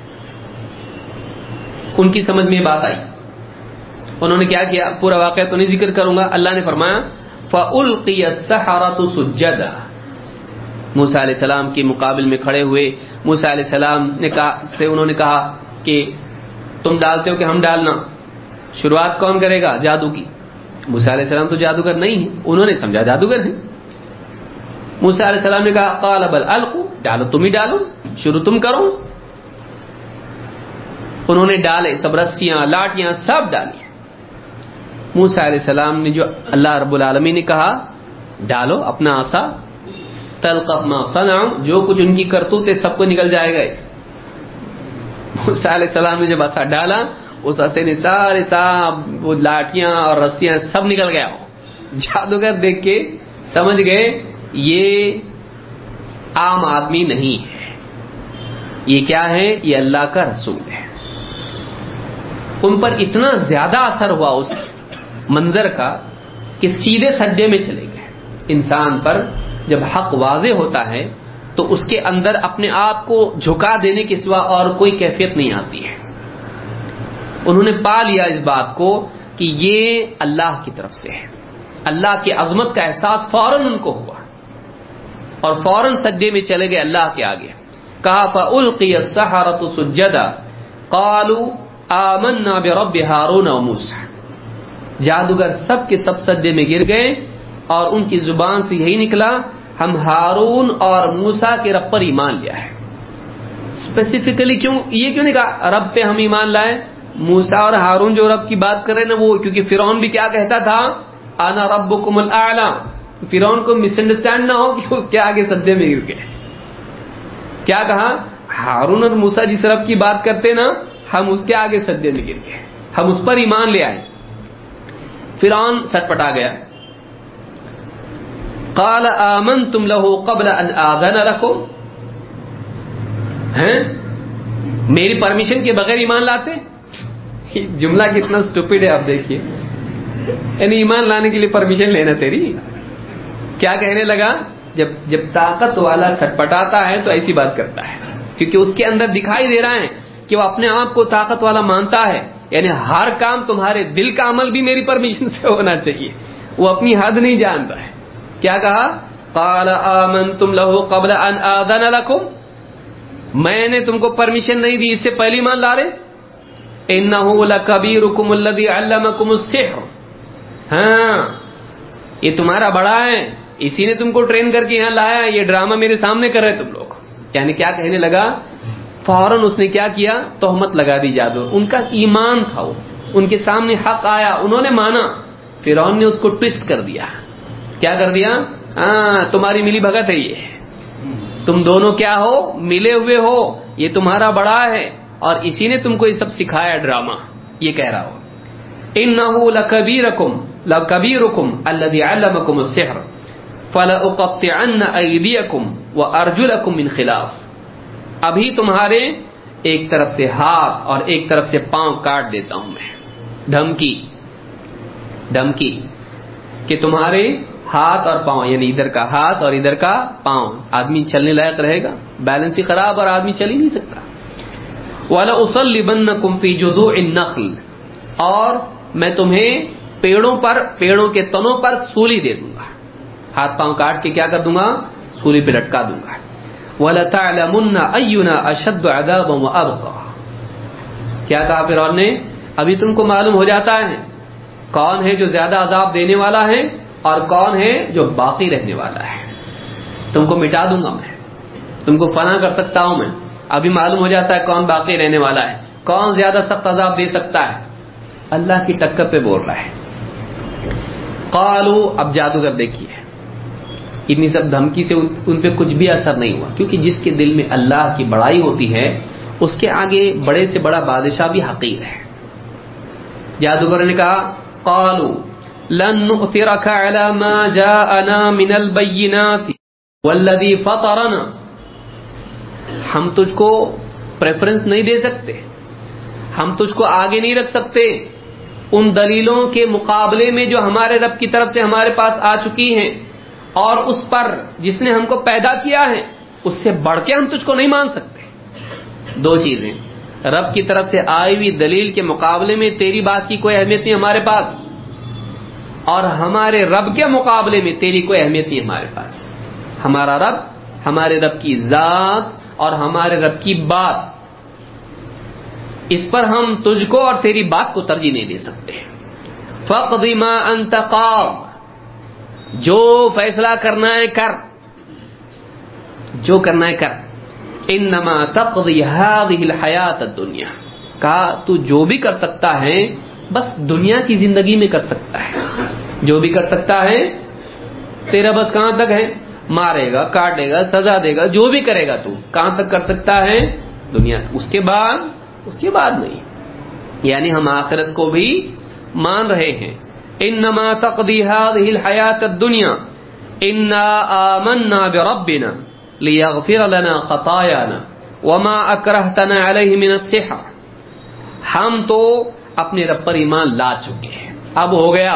ان کی سمجھ میں بات آئی. انہوں نے کیا کیا؟ پورا واقعہ تو نہیں ذکر کروں گا. اللہ نے فرمایا فَأُلْقِيَ السَّحَرَةُ سُجَّدًا. موسیٰ علیہ السلام کے مقابل میں کھڑے ہوئے. موسیٰ علیہ السلام نے کہا سے انہوں نے کہا کہ تم ڈالتے ہو کہ ہم ڈالنا؟ شروعات کون کرے گا جادو کی؟ موسیٰ علیہ السلام تو جادوگر نہیں ہیں. انہوں نے سمجھا جادوگر ہیں. موسیٰ علیہ السلام نے کہا قال بل القوا، ڈالو تم ہی ڈالو، شروع تم کرو. انہوں نے ڈالے، سب رسیاں لاٹیاں سب ڈالی. موسیٰ علیہ السلام نے جو اللہ رب العالمین نے کہا ڈالو اپنا عصا، تلقف ما صنعوا، جو کچھ ان کی کرتوت ہے سب کو نکل جائے گا. موسیٰ علیہ السلام نے جب عصا ڈالا، اس عصے نے سارے سب وہ لاٹیاں اور رسیاں سب نکل گیا. جادوگر دیکھ کے سمجھ گئے یہ عام آدمی نہیں ہے، یہ کیا ہے؟ یہ اللہ کا رسول ہے. ان پر اتنا زیادہ اثر ہوا اس منظر کا کہ سیدھے سجدے میں چلے گئے. انسان پر جب حق واضح ہوتا ہے تو اس کے اندر اپنے آپ کو جھکا دینے کے سوا اور کوئی کیفیت نہیں آتی ہے. انہوں نے پا لیا اس بات کو کہ یہ اللہ کی طرف سے ہے. اللہ کی عظمت کا احساس فوراً ان کو ہوا اور فوراً سجدے میں چلے گئے اللہ کے آگے. کہا فَأُلْقِيَ السَّحَرَةُ سُجَّدًا قَالُوا آمَنَّا بِرَبِّ هَارُونَ وَمُوسَىٰ. جادوگر سب کے سب سجدے میں گر گئے اور ان کی زبان سے یہی نکلا ہم ہارون اور موسیٰ کے رب پر ایمان لیا ہے. اسپیسیفکلی کیوں یہ کیوں نہیں کہا رب پہ ہم ایمان لائے؟ موسیٰ اور ہارون جو رب کی بات کر رہے نا وہ، کیونکہ فرعون بھی کیا کہتا تھا؟ انا ربکم الاعلی. فرعون کو مس انڈرسٹینڈ نہ ہو کہ اس کے آگے سجدے میں گر گئے. کیا کہا؟ ہارون اور موسیٰ جس رب کی بات کرتے نا ہم اس کے آگے سجدے میں گر گئے, ہم اس پر ایمان لے آئے. فرعون سٹ پٹا گیا. قال آمنتم له قبل ان آذن لكم, ہیں میری پرمیشن کے بغیر ایمان لاتے؟ جملہ کتنا سٹوپڈ ہے آپ دیکھیے, یعنی ایمان لانے کے لیے پرمیشن لینا تیری. کیا کہنے لگا؟ جب جب طاقت والا سٹپٹاتا ہے تو ایسی بات کرتا ہے, کیونکہ اس کے اندر دکھائی دے رہا ہے کہ وہ اپنے آپ کو طاقت والا مانتا ہے. یعنی ہر کام تمہارے دل کا عمل بھی میری پرمیشن سے ہونا چاہیے. وہ اپنی حد نہیں جانتا ہے. کیا کہا؟ قال آمنتم له قبل ان آذن لكم, میں نے تم کو پرمیشن نہیں دی, اس سے پہلی مان لا رہے. انه لکبیرکم الذی علمکم السحر, ہاں یہ تمہارا بڑا ہے, اسی نے تم کو ٹرین کر کے یہاں لایا, یہ ڈرامہ میرے سامنے کر رہے تم لوگ. یعنی کیا کہنے لگا؟ فوراً اس نے کیا کیا؟ تہمت لگا دی جادو. ان کا ایمان تھا, وہ ان کے سامنے حق آیا, انہوں نے مانا. فرعون نے اس کو ٹویسٹ کر دیا. کیا کر دیا؟ ہاں تمہاری ملی بھگت ہے, یہ تم دونوں کیا ہو؟ ملے ہوئے ہو, یہ تمہارا بڑا ہے اور اسی نے تم کو یہ سب سکھایا ڈرامہ. یہ کہہ رہا ہو انه لکبیرکم لکبیرکم الذی علمکم السحر فلأقطعن ایدیکم وارجلکم من خلاف, ابھی تمہارے ایک طرف سے ہاتھ اور ایک طرف سے پاؤں کاٹ دیتا ہوں میں. دھمکی دھمکی کہ تمہارے ہاتھ اور پاؤں, یعنی ادھر کا ہاتھ اور ادھر کا پاؤں, آدمی چلنے لائق رہے گا؟ بیلنس ہی خراب اور آدمی چل ہی نہیں سکتا. وَلَأُصَلِّبَنَّكُمْ فِي جُذُوعِ النَّخْلِ, اور میں تمہیں پیڑوں پر, پیڑوں کے تنوں پر سولی دے دوں گا. ہاتھ پاؤں کاٹ کے کیا کر دوں گا؟ سولی پہ لٹکا دوں گا. وَلَتَعْلَمُنَّ أَيُّنَا أَشَدُّ عَذَابًا وَأَبْقَىٰ, کیا کہا فرعون نے؟ ابھی تم کو معلوم ہو جاتا ہے کون ہے جو زیادہ عذاب دینے والا ہے اور کون ہے جو باقی رہنے والا ہے. تم کو مٹا دوں گا میں, تم کو فنا کر سکتا ہوں میں. ابھی معلوم ہو جاتا ہے کون باقی رہنے والا ہے, کون زیادہ سخت عذاب دے سکتا ہے. اللہ کی ٹکر پہ بول رہا ہے. قالوا, اب جادوگر دیکھیے, اتنی سب دھمکی سے ان پہ کچھ بھی اثر نہیں ہوا, کیونکہ جس کے دل میں اللہ کی بڑائی ہوتی ہے اس کے آگے بڑے سے بڑا بادشاہ بھی حقیر ہے. جادوگر نے کہا قالوا لن نؤثرك على ما جاءنا من البينات والذي فطرنا, ہم تجھ کو پریفرنس نہیں دے سکتے, ہم تجھ کو آگے نہیں رکھ سکتے ان دلیلوں کے مقابلے میں جو ہمارے رب کی طرف سے ہمارے پاس آ چکی ہیں, اور اس پر جس نے ہم کو پیدا کیا ہے اس سے بڑھ کے ہم تجھ کو نہیں مان سکتے. دو چیزیں, رب کی طرف سے آئی ہوئی دلیل کے مقابلے میں تیری بات کی کوئی اہمیت نہیں ہمارے پاس, اور ہمارے رب کے مقابلے میں تیری کوئی اہمیت نہیں ہمارے پاس. ہمارا رب, ہمارے رب کی ذات اور ہمارے رب کی بات, اس پر ہم تجھ کو اور تیری بات کو ترجیح نہیں دے سکتے. فَاقْضِ مَا أَنْتَ قَاضٍ, جو فیصلہ کرنا ہے کر, جو کرنا ہے کر. انما تقضی هذه الحیات الدنیا, کہا تو جو بھی کر سکتا ہے بس دنیا کی زندگی میں کر سکتا ہے, جو بھی کر سکتا ہے تیرا بس کہاں تک ہے؟ مارے گا, کاٹے گا, سزا دے گا, جو بھی کرے گا تو کہاں تک کر سکتا ہے؟ دنیا. اس کے بعد اس کے بعد نہیں. یعنی ہم آخرت کو بھی مان رہے ہیں. انما تقضی هذه الحیات الدنیا انا آمنا بربنا لیغفر لنا خطایانا وما اکرہتنا علیہ من السحر, ہم تو اپنے رب پر ایمان لا چکے ہیں, اب ہو گیا,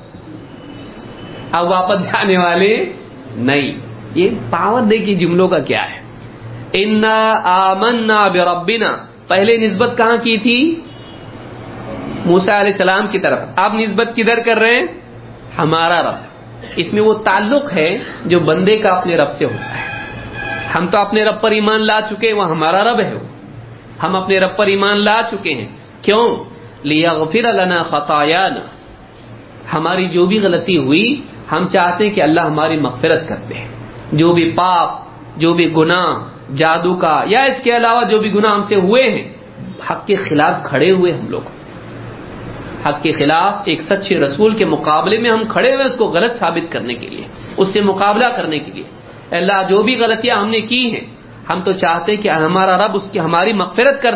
اب واپس جانے والے نہیں. یہ پاور دیکھیے جملوں کا کیا ہے. انا آمنا بربنا, پہلے نسبت کہاں کی تھی؟ موسیٰ علیہ السلام کی طرف. اب نسبت کدھر کر رہے ہیں؟ ہمارا رب. اس میں وہ تعلق ہے جو بندے کا اپنے رب سے ہوتا ہے. ہم تو اپنے رب پر ایمان لا چکے, وہ ہمارا رب ہے, وہ ہم اپنے رب پر ایمان لا چکے ہیں. کیوں؟ لیغفر لنا خطایانا, ہماری جو بھی غلطی ہوئی ہم چاہتے ہیں کہ اللہ ہماری مغفرت کر دے. جو بھی پاپ, جو بھی گناہ, جادو کا یا اس کے علاوہ جو بھی گناہ ہم سے ہوئے ہیں, حق کے خلاف کھڑے ہوئے ہم لوگ, حق کے خلاف ایک سچے رسول کے مقابلے میں ہم کھڑے ہوئے اس کو غلط ثابت کرنے کے لیے, اس سے مقابلہ کرنے کے لیے. اللہ جو بھی غلطیاں ہم نے کی ہیں ہم تو چاہتے ہیں کہ ہمارا رب اس کی ہماری مغفرت کر دے,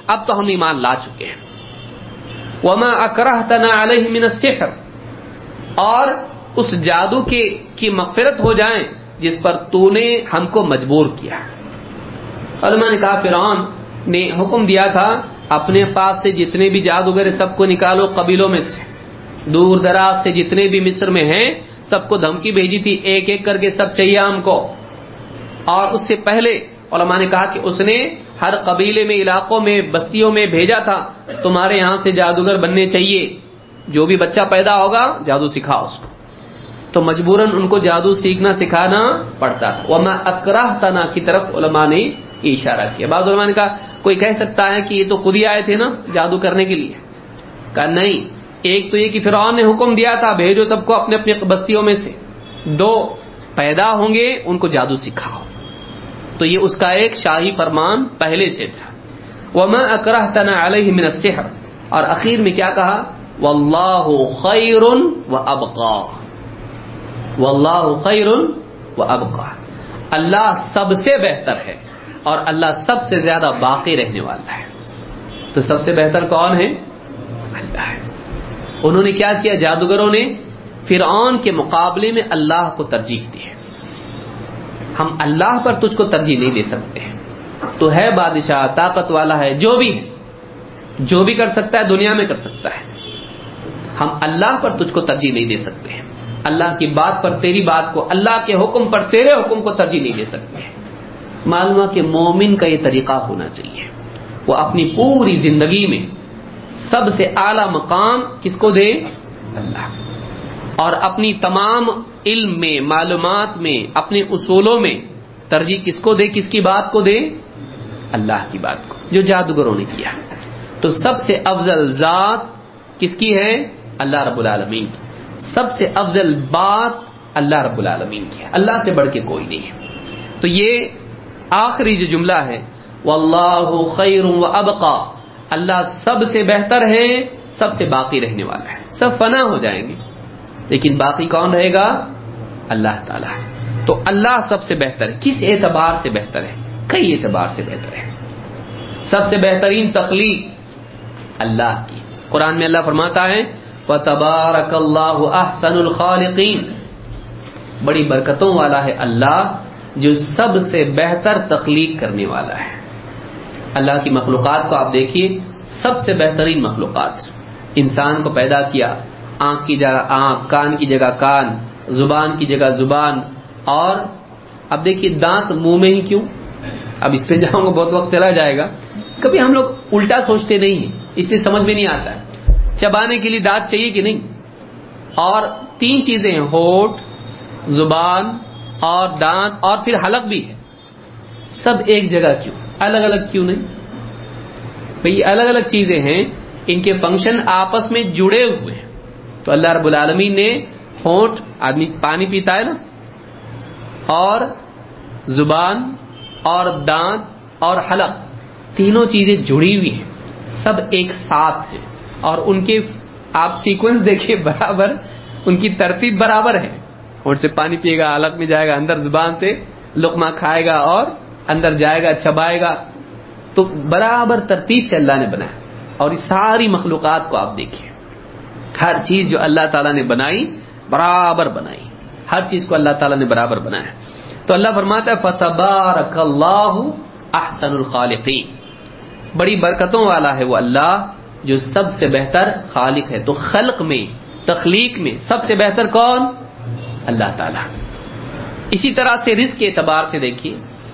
اب تو ہم ایمان لا چکے ہیں. وما اکرہتنا علیہ من السحر، اور اس جادو کے کی مغفرت ہو جائیں جس پر تو نے ہم کو مجبور کیا. علماء نے کہا فرعون نے حکم دیا تھا اپنے پاس سے جتنے بھی جادوگر سب کو نکالو قبیلوں میں سے، دور دراز سے جتنے بھی مصر میں ہیں سب کو دھمکی بھیجی تھی ایک ایک کر کے سب چاہیے ہم کو. اور اس سے پہلے علماء نے کہا کہ اس نے ہر قبیلے میں، علاقوں میں، بستیوں میں بھیجا تھا تمہارے یہاں سے جادوگر بننے چاہیے، جو بھی بچہ پیدا ہوگا جادو سکھاؤ اس کو. تو مجبوراً ان کو جادو سیکھنا سکھانا پڑتا تھا. وما اکرہتنا کی طرف علماء نے اشارہ کیا. بعض علماء نے کہا کوئی کہہ سکتا ہے کہ یہ تو خود ہی آئے تھے نا جادو کرنے کے لیے. کہا نہیں، ایک تو یہ کہ فرعون نے حکم دیا تھا بھیجو سب کو اپنے اپنے بستیوں میں سے، دو پیدا ہوں گے ان کو جادو سکھاؤ. تو یہ اس کا ایک شاہی فرمان پہلے سے تھا. وما اکرہتنا علیہ من السحر، اور اخیر میں کیا کہا؟ واللہ خیر وابقا، واللہ خیر وابقا، اللہ سب سے بہتر ہے اور اللہ سب سے زیادہ باقی رہنے والا ہے. تو سب سے بہتر کون ہے؟ اللہ ہے. انہوں نے کیا کیا؟ جادوگروں نے فرعون کے مقابلے میں اللہ کو ترجیح دی. ہم اللہ پر تجھ کو ترجیح نہیں دے سکتے، تو ہے بادشاہ، طاقت والا ہے، جو بھی ہے، جو بھی کر سکتا ہے دنیا میں کر سکتا ہے، ہم اللہ پر تجھ کو ترجیح نہیں دے سکتے ہیں. اللہ کی بات پر تیری بات کو، اللہ کے حکم پر تیرے حکم کو ترجیح نہیں دے سکتے ہیں. معلوم ہے کہ مومن کا یہ طریقہ ہونا چاہیے، وہ اپنی پوری زندگی میں سب سے اعلیٰ مقام کس کو دے؟ اللہ. اور اپنی تمام علم میں، معلومات میں، اپنے اصولوں میں ترجیح کس کو دے؟ کس کی بات کو دے؟ اللہ کی بات کو، جو جادوگروں نے کیا. تو سب سے افضل ذات کس کی ہے؟ اللہ رب العالمین کی. سب سے افضل بات اللہ رب العالمین کی ہے، اللہ سے بڑھ کے کوئی نہیں ہے. تو یہ آخری جو جملہ ہے واللہ خیر وابقا، اللہ سب سے بہتر ہے، سب سے باقی رہنے والا ہے. سب فنا ہو جائیں گے لیکن باقی کون رہے گا؟ اللہ تعالیٰ ہے. تو اللہ سب سے بہتر ہے. کس اعتبار سے بہتر ہے؟ کئی اعتبار سے بہتر ہے. سب سے بہترین تخلیق اللہ کی. قرآن میں اللہ فرماتا ہے وَتَبَارَكَ اللَّهُ أَحْسَنُ الْخَالِقِينَ، بڑی برکتوں والا ہے اللہ جو سب سے بہتر تخلیق کرنے والا ہے. اللہ کی مخلوقات کو آپ دیکھیے، سب سے بہترین مخلوقات. انسان کو پیدا کیا، آنکھ کی جگہ آنکھ، کان کی جگہ کان، زبان کی جگہ زبان، اور اب دیکھیے دانت منہ میں ہی کیوں؟ اب اس پہ جاؤں گا بہت وقت چلا جائے گا. کبھی ہم لوگ الٹا سوچتے نہیں ہیں، اس لیے سمجھ میں نہیں آتا ہے. چبانے کے لیے دانت چاہیے کہ نہیں؟ اور تین چیزیں ہیں، ہونٹ، زبان اور دانت، اور پھر حلق بھی ہے. سب ایک جگہ کیوں؟ الگ الگ کیوں نہیں؟ بھئی الگ الگ چیزیں ہیں، ان کے فنکشن آپس میں جڑے ہوئے ہیں. تو اللہ رب العالمین نے ہونٹ، آدمی پانی پیتا ہے نا، اور زبان اور دانت اور حلق، تینوں چیزیں جڑی ہوئی ہیں، سب ایک ساتھ ہیں. اور ان کے آپ سیکوینس دیکھیں برابر، ان کی ترتیب برابر ہے. ہونٹ سے پانی پیے گا، حلق میں جائے گا، اندر زبان سے لقمہ کھائے گا اور اندر جائے گا، چبائے گا. تو برابر ترتیب سے اللہ نے بنایا. اور اس ساری مخلوقات کو آپ دیکھیں، ہر چیز جو اللہ تعالیٰ نے بنائی برابر بنائی، ہر چیز کو اللہ تعالیٰ نے برابر بنایا. تو اللہ فرماتا ہے فَتَبَارَكَ اللَّهُ أَحْسَنُ الْخَالِقِينَ، بڑی برکتوں والا ہے وہ اللہ جو سب سے بہتر خالق ہے. تو خلق میں، تخلیق میں سب سے بہتر کون؟ اللہ تعالیٰ. اسی طرح سے رزق کے اعتبار سے دیکھیے،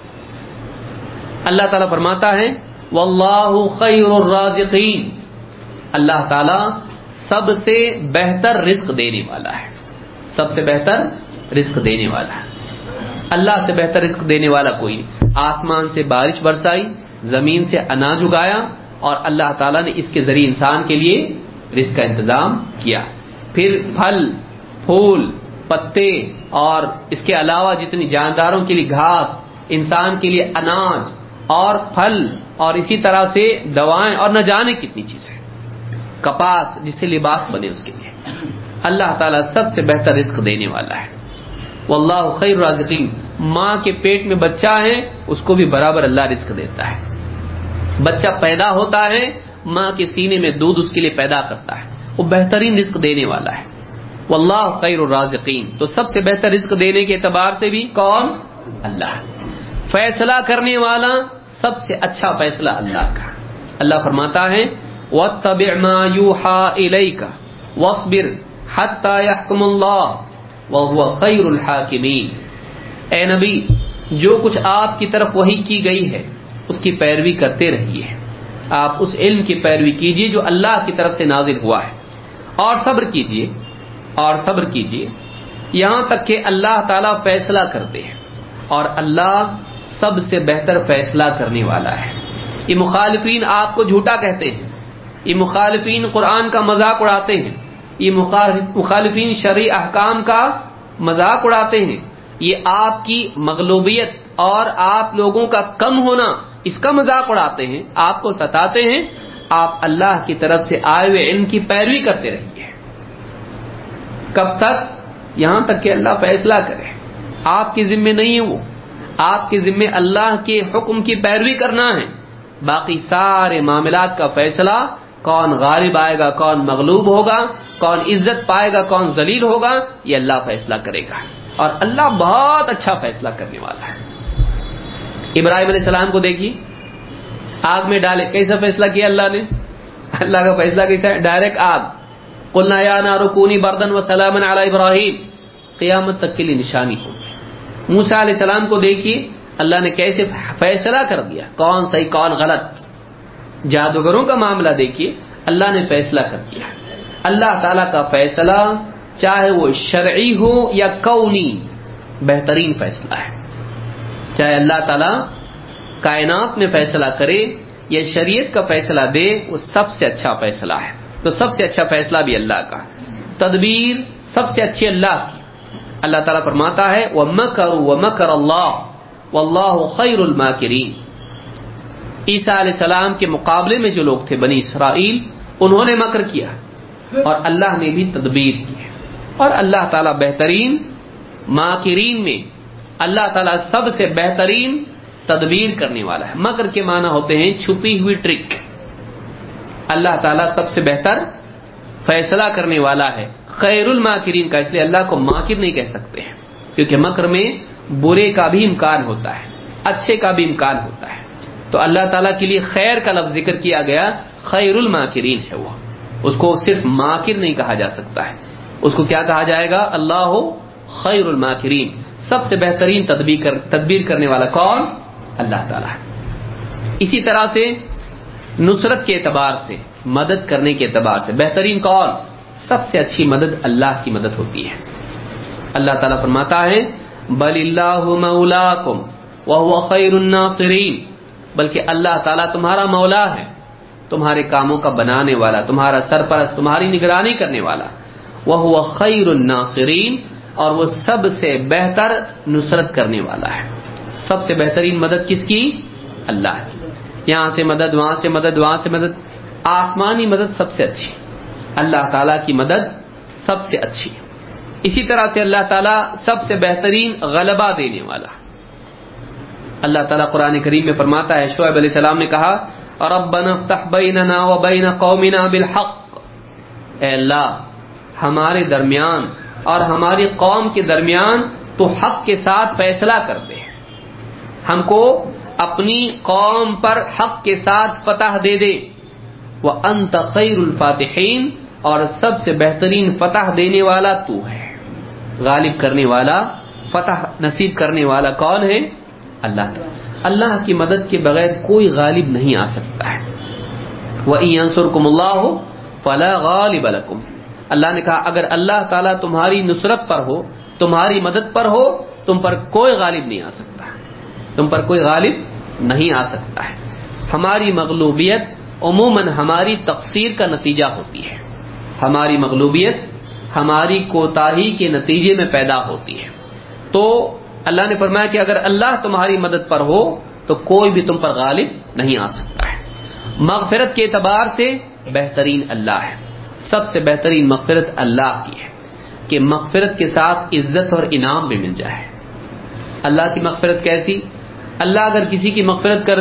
اللہ تعالیٰ فرماتا ہے واللہ خیر الرازقین، اللہ تعالیٰ سب سے بہتر رزق دینے والا ہے، سب سے بہتر رزق دینے والا ہے. اللہ سے بہتر رزق دینے والا کوئی نہیں. آسمان سے بارش برسائی، زمین سے اناج اگایا، اور اللہ تعالیٰ نے اس کے ذریعے انسان کے لیے رزق کا انتظام کیا. پھر پھل، پھول، پتے، اور اس کے علاوہ جتنی جانداروں کے لیے گھاس، انسان کے لیے اناج اور پھل، اور اسی طرح سے دوائیں، اور نہ جانے کتنی چیزیں، کپاس جس سے لباس بنے اس کے لیے. اللہ تعالیٰ سب سے بہتر رزق دینے والا ہے. واللہ خیر الرازقین، ماں کے پیٹ میں بچہ ہے اس کو بھی برابر اللہ رزق دیتا ہے. بچہ پیدا ہوتا ہے، ماں کے سینے میں دودھ اس کے لیے پیدا کرتا ہے، وہ بہترین رزق دینے والا ہے. واللہ خیر الرازقین. تو سب سے بہتر رزق دینے کے اعتبار سے بھی کون؟ اللہ. فیصلہ کرنے والا سب سے اچھا فیصلہ اللہ کا. اللہ فرماتا ہے وَاتَّبِعْ مَا يُوحَىٰ إِلَيْكَ وَاصْبِرْ حَتَّىٰ يَحْكُمَ اللَّهُ وَهُوَ خَيْرُ الْحَاكِمِينَ. اے نبی، جو کچھ آپ کی طرف وحی کی گئی ہے اس کی پیروی کرتے رہیے. آپ اس علم کی پیروی کیجیے جو اللہ کی طرف سے نازل ہوا ہے، اور صبر کیجیے اور صبر کیجیے یہاں تک کہ اللہ تعالیٰ فیصلہ کرتے ہیں، اور اللہ سب سے بہتر فیصلہ کرنے والا ہے. یہ مخالفین آپ کو جھوٹا کہتے ہیں، یہ مخالفین قرآن کا مذاق اڑاتے ہیں، یہ مخالفین شرعی احکام کا مذاق اڑاتے ہیں، یہ آپ کی مغلوبیت اور آپ لوگوں کا کم ہونا اس کا مذاق اڑاتے ہیں، آپ کو ستاتے ہیں. آپ اللہ کی طرف سے آئے ہوئے علم کی پیروی کرتے رہیے. کب تک؟ یہاں تک کہ اللہ فیصلہ کرے. آپ کے ذمے نہیں ہے وہ، آپ کے ذمے اللہ کے حکم کی پیروی کرنا ہے. باقی سارے معاملات کا فیصلہ، کون غالب آئے گا، کون مغلوب ہوگا، کون عزت پائے گا، کون ذلیل ہوگا، یہ اللہ فیصلہ کرے گا. اور اللہ بہت اچھا فیصلہ کرنے والا ہے. ابراہیم علیہ السلام کو دیکھیے، آگ میں ڈالے، کیسا فیصلہ کیا اللہ نے؟ اللہ کا فیصلہ کیسا ہے؟ ڈائریکٹ آگ. قلنا یا نار کونی بردن وسلاما علی ابراہیم، قیامت تک کے لیے نشانی ہوگی. موسیٰ علیہ السلام کو دیکھیے، اللہ نے کیسے فیصلہ کر دیا، کون صحیح کون غلط. جادوگروں کا معاملہ دیکھیے، اللہ نے فیصلہ کر دیا. اللہ تعالیٰ کا فیصلہ چاہے وہ شرعی ہو یا کونی، بہترین فیصلہ ہے. چاہے اللہ تعالیٰ کائنات میں فیصلہ کرے یا شریعت کا فیصلہ دے، وہ سب سے اچھا فیصلہ ہے. تو سب سے اچھا فیصلہ بھی اللہ کا. تدبیر سب سے اچھی اللہ کی. اللہ تعالیٰ فرماتا ہے وَمَكَرُوا وَمَكَرَ اللَّهُ وَاللَّهُ خَيْرُ الْمَاكِرِينَ. عیسیٰ علیہ السلام کے مقابلے میں جو لوگ تھے بنی اسرائیل، انہوں نے مکر کیا اور اللہ نے بھی تدبیر کی. اور اللہ تعالیٰ بہترین ماکرین میں اللہ تعالیٰ سب سے بہترین تدبیر کرنے والا ہے. مکر کے معنی ہوتے ہیں چھپی ہوئی ٹرک. اللہ تعالیٰ سب سے بہتر فیصلہ کرنے والا ہے. خیر الماکرین کا اس لیے اللہ کو ماکر نہیں کہہ سکتے ہیں، کیونکہ مکر میں برے کا بھی امکان ہوتا ہے، اچھے کا بھی امکان ہوتا ہے. تو اللہ تعالیٰ کے لیے خیر کا لفظ ذکر کیا گیا، خیر الماکرین ہے وہ. اس کو صرف ماکر نہیں کہا جا سکتا ہے، اس کو کیا کہا جائے گا؟ اللہ خیر الماکرین. سب سے بہترین تدبیر کر تدبیر کرنے والا کون؟ اللہ تعالیٰ. اسی طرح سے نصرت کے اعتبار سے، مدد کرنے کے اعتبار سے بہترین کون؟ سب سے اچھی مدد اللہ کی مدد ہوتی ہے. اللہ تعالیٰ فرماتا ہے بل اللہ مولاکم وہو خیر الناصرین. بلکہ اللہ تعالیٰ تمہارا مولا ہے، تمہارے کاموں کا بنانے والا، تمہارا سرپرست، تمہاری نگرانی کرنے والا. وہو خیر الناصرین، اور وہ سب سے بہتر نصرت کرنے والا ہے. سب سے بہترین مدد کس کی؟ اللہ کی. یہاں سے مدد، وہاں سے مدد، وہاں سے مدد. آسمانی مدد سب سے اچھی، اللہ تعالیٰ کی مدد سب سے اچھی. اسی طرح سے اللہ تعالیٰ سب سے بہترین غلبہ دینے والا. اللہ تعالیٰ قرآن کریم میں فرماتا ہے، شعیب علیہ السلام نے کہا ربنا افتح بیننا وبین قومنا بالحق. اے اللہ، ہمارے درمیان اور ہماری قوم کے درمیان تو حق کے ساتھ فیصلہ کر دے. ہم کو اپنی قوم پر حق کے ساتھ فتح دے دے. وَأَنْتَ خَيْرُ الْفَاتِحِينَ، اور سب سے بہترین فتح دینے والا تو ہے. غالب کرنے والا، فتح نصیب کرنے والا کون ہے؟ اللہ تعالیٰ. اللہ کی مدد کے بغیر کوئی غالب نہیں آ سکتا ہے. وَإِن يَنْصُرْكُمُ اللَّهُ فَلَا غَالِبَ لَكُمْ. اللہ نے کہا اگر اللہ تعالیٰ تمہاری نصرت پر ہو، تمہاری مدد پر ہو، تم پر کوئی غالب نہیں آ سکتا، تم پر کوئی غالب نہیں آ سکتا ہے. ہماری مغلوبیت عموماً ہماری تقصیر کا نتیجہ ہوتی ہے. ہماری مغلوبیت ہماری کوتاہی کے نتیجے میں پیدا ہوتی ہے. تو اللہ نے فرمایا کہ اگر اللہ تمہاری مدد پر ہو تو کوئی بھی تم پر غالب نہیں آ سکتا ہے. مغفرت کے اعتبار سے بہترین اللہ ہے. سب سے بہترین مغفرت اللہ کی ہے کہ مغفرت کے ساتھ عزت اور انعام بھی مل جائے. اللہ کی مغفرت کیسی؟ اللہ اگر کسی کی مغفرت کر دے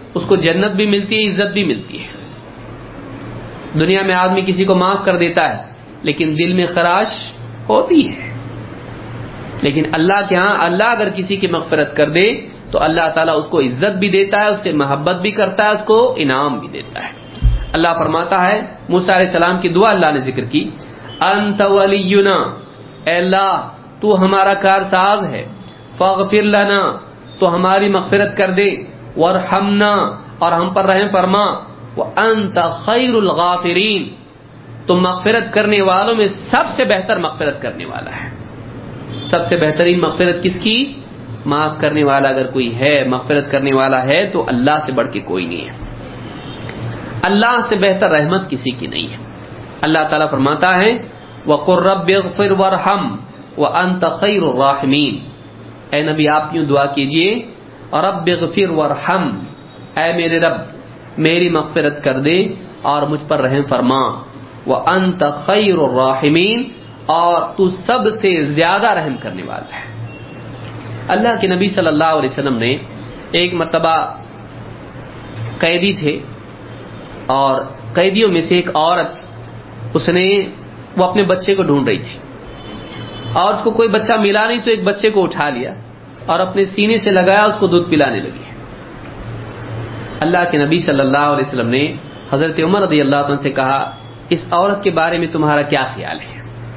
اس کو جنت بھی ملتی ہے، عزت بھی ملتی ہے۔ دنیا میں آدمی کسی کو معاف کر دیتا ہے لیکن دل میں خراش ہوتی ہے، لیکن اللہ کے ہاں اللہ اگر کسی کی مغفرت کر دے تو اللہ تعالیٰ اس کو عزت بھی دیتا ہے، اس سے محبت بھی کرتا ہے، اس کو انعام بھی دیتا ہے۔ اللہ فرماتا ہے، موسیٰ علیہ السلام کی دعا اللہ نے ذکر کی، انت ولینا، اے اللہ تو ہمارا کارساز ہے، فاغفر لنا، تو ہماری مغفرت کر دے، وارحمنا، اور ہم پر رحم فرما، وانت خیر الغافرین، تو مغفرت کرنے والوں میں سب سے بہتر مغفرت کرنے والا ہے۔ سب سے بہترین مغفرت کس کی؟ معاف کرنے والا اگر کوئی ہے، مغفرت کرنے والا ہے تو اللہ سے بڑھ کے کوئی نہیں ہے۔ اللہ سے بہتر رحمت کسی کی نہیں ہے۔ اللہ تعالیٰ فرماتا ہے وَقُلْ رَبِّ اغْفِرْ وَارْحَمْ وَأَنْتَ خَيْرُ الرَّاحِمِينَ، اے نبی آپ یوں دعا کیجئے، رَبِّ اغْفِرْ وَارْحَمْ، اے میرے رب میری مغفرت کر دے اور مجھ پر رحم فرما، وَأَنْتَ خَيْرُ الرَّاحِمِينَ، اور تو سب سے زیادہ رحم کرنے والا ہے۔ اللہ کے نبی صلی اللہ علیہ وسلم نے ایک مرتبہ قیدی تھے، اور قیدیوں میں سے ایک عورت، اس نے وہ اپنے بچے کو ڈھونڈ رہی تھی اور اس کو کوئی بچہ ملا نہیں تو ایک بچے کو اٹھا لیا اور اپنے سینے سے لگایا، اس کو دودھ پلانے لگی۔ اللہ کے نبی صلی اللہ علیہ وسلم نے حضرت عمر رضی اللہ عنہ سے کہا، اس عورت کے بارے میں تمہارا کیا خیال ہے؟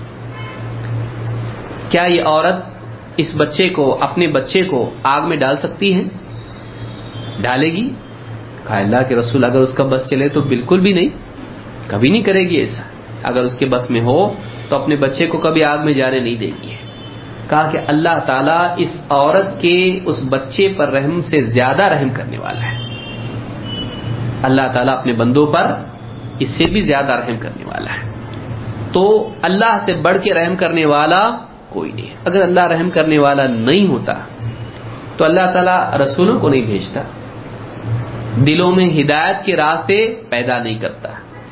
کیا یہ عورت اس بچے کو، اپنے بچے کو آگ میں ڈال سکتی ہے؟ ڈالے گی؟ کہا اللہ کے رسول اگر اس کا بس چلے تو بالکل بھی نہیں، کبھی نہیں کرے گی ایسا، اگر اس کے بس میں ہو تو اپنے بچے کو کبھی آگ میں جانے نہیں دے گی۔ کہا کہ اللہ تعالیٰ اس عورت کے اس بچے پر رحم سے زیادہ رحم کرنے والا ہے، اللہ تعالیٰ اپنے بندوں پر اس سے بھی زیادہ رحم کرنے والا ہے۔ تو اللہ سے بڑھ کے رحم کرنے والا کوئی نہیں۔ اگر اللہ رحم کرنے والا نہیں ہوتا تو اللہ تعالیٰ رسولوں کو نہیں بھیجتا، دلوں میں ہدایت کے راستے پیدا نہیں کرتا،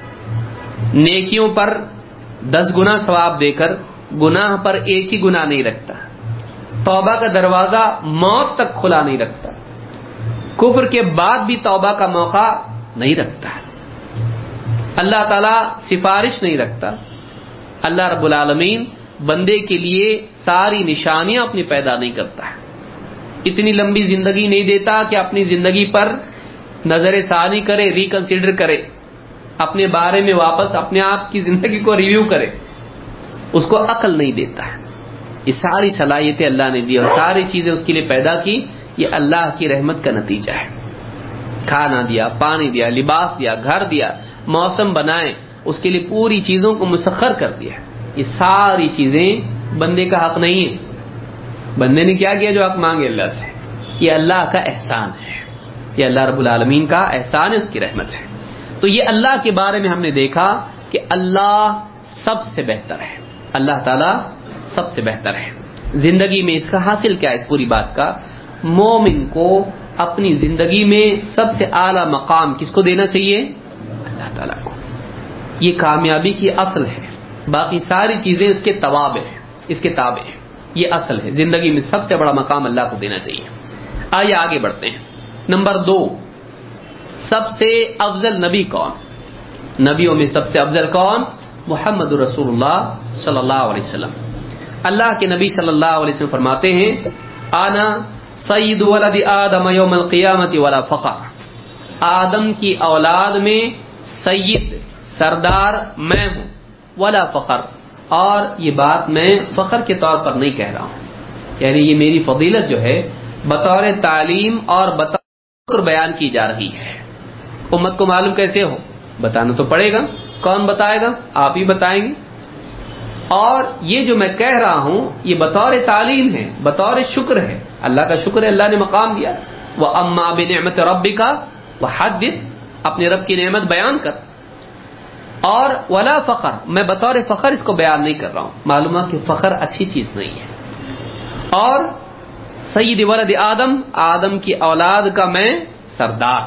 نیکیوں پر دس گنا ثواب دے کر گناہ پر ایک ہی گناہ نہیں رکھتا، توبہ کا دروازہ موت تک کھلا نہیں رکھتا، کفر کے بعد بھی توبہ کا موقع نہیں رکھتا، اللہ تعالیٰ سفارش نہیں رکھتا، اللہ رب العالمین بندے کے لیے ساری نشانیاں اپنی پیدا نہیں کرتا ہے، اتنی لمبی زندگی نہیں دیتا کہ اپنی زندگی پر نظر ثانی کرے، ریکنسیڈر کرے، اپنے بارے میں واپس اپنے آپ کی زندگی کو ریویو کرے، اس کو عقل نہیں دیتا ہے۔ یہ ساری صلاحیتیں اللہ نے دی اور ساری چیزیں اس کے لیے پیدا کی، یہ اللہ کی رحمت کا نتیجہ ہے۔ کھانا دیا، پانی دیا، لباس دیا، گھر دیا، موسم بنائے، اس کے لیے پوری چیزوں کو مسخر کر دیا۔ یہ ساری چیزیں بندے کا حق نہیں ہے، بندے نے کیا کیا جو حق مانگے اللہ سے؟ یہ اللہ کا احسان ہے، یہ اللہ رب العالمین کا احسان ہے، اس کی رحمت ہے۔ تو یہ اللہ کے بارے میں ہم نے دیکھا کہ اللہ سب سے بہتر ہے، اللہ تعالیٰ سب سے بہتر ہے۔ زندگی میں اس کا حاصل کیا ہے اس پوری بات کا؟ مومن کو اپنی زندگی میں سب سے اعلیٰ مقام کس کو دینا چاہیے؟ اللہ تعالیٰ کو۔ یہ کامیابی کی اصل ہے، باقی ساری چیزیں اس کے توابع ہیں، اس کے تابع ہیں، یہ اصل ہے۔ زندگی میں سب سے بڑا مقام اللہ کو دینا چاہیے۔ آئیے آگے بڑھتے ہیں۔ نمبر دو، سب سے افضل نبی کون؟ نبیوں میں سب سے افضل کون؟ محمد رسول اللہ صلی اللہ علیہ وسلم۔ اللہ کے نبی صلی اللہ علیہ وسلم فرماتے ہیں، آنا سید ولد آدم یوم القیامت ولا فخر، آدم کی اولاد میں سید، سردار میں ہوں، ولا فخر، اور یہ بات میں فخر کے طور پر نہیں کہہ رہا ہوں، یعنی یہ میری فضیلت جو ہے بطور تعلیم اور بطور بیان کی جا رہی ہے۔ امت کو معلوم کیسے ہو؟ بتانا تو پڑے گا، کون بتائے گا؟ آپ ہی بتائیں گے۔ اور یہ جو میں کہہ رہا ہوں یہ بطور تعلیم ہے، بطور شکر ہے، اللہ کا شکر ہے، اللہ نے مقام دیا۔ وَأَمَّا بِنِعْمَةِ رَبِّكَ وَحَدِّثْ، اپنے رب کی نعمت بیان کر۔ اور ولا فخر، میں بطور فخر اس کو بیان نہیں کر رہا ہوں، معلوم ہے کہ فخر اچھی چیز نہیں ہے۔ اور سید ولد آدم، آدم کی اولاد کا میں سردار۔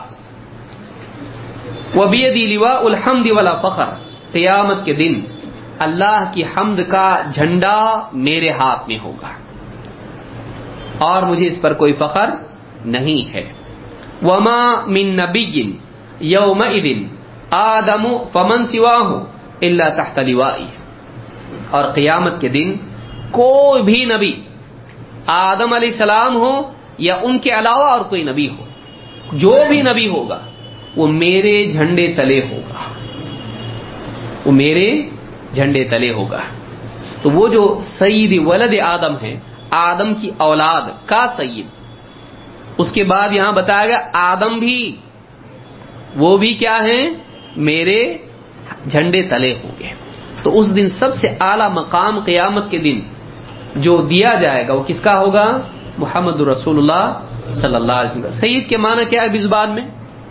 وَبِيَدِي لِوَاءُ الْحَمْدِ وَلَا فَخْرٍ، قیامت کے دن اللہ کی حمد کا جھنڈا میرے ہاتھ میں ہوگا اور مجھے اس پر کوئی فخر نہیں ہے۔ وما من نبی یومئذ آدم فمن سواہ الا تحت لوائی، اور قیامت کے دن کوئی بھی نبی آدم علیہ السلام ہو یا ان کے علاوہ اور کوئی نبی ہو، جو بھی نبی ہوگا وہ میرے جھنڈے تلے ہوگا، وہ میرے جھنڈے تلے ہوگا۔ تو وہ جو سید ولد آدم ہے، آدم کی اولاد کا سید، اس کے بعد یہاں بتایا گیا آدم بھی، وہ بھی کیا ہیں؟ میرے جھنڈے تلے ہوں گے۔ تو اس دن سب سے اعلیٰ مقام قیامت کے دن جو دیا جائے گا وہ کس کا ہوگا؟ محمد رسول اللہ صلی اللہ علیہ وسلم۔ سید کے معنی کیا ہے عربی زبان میں؟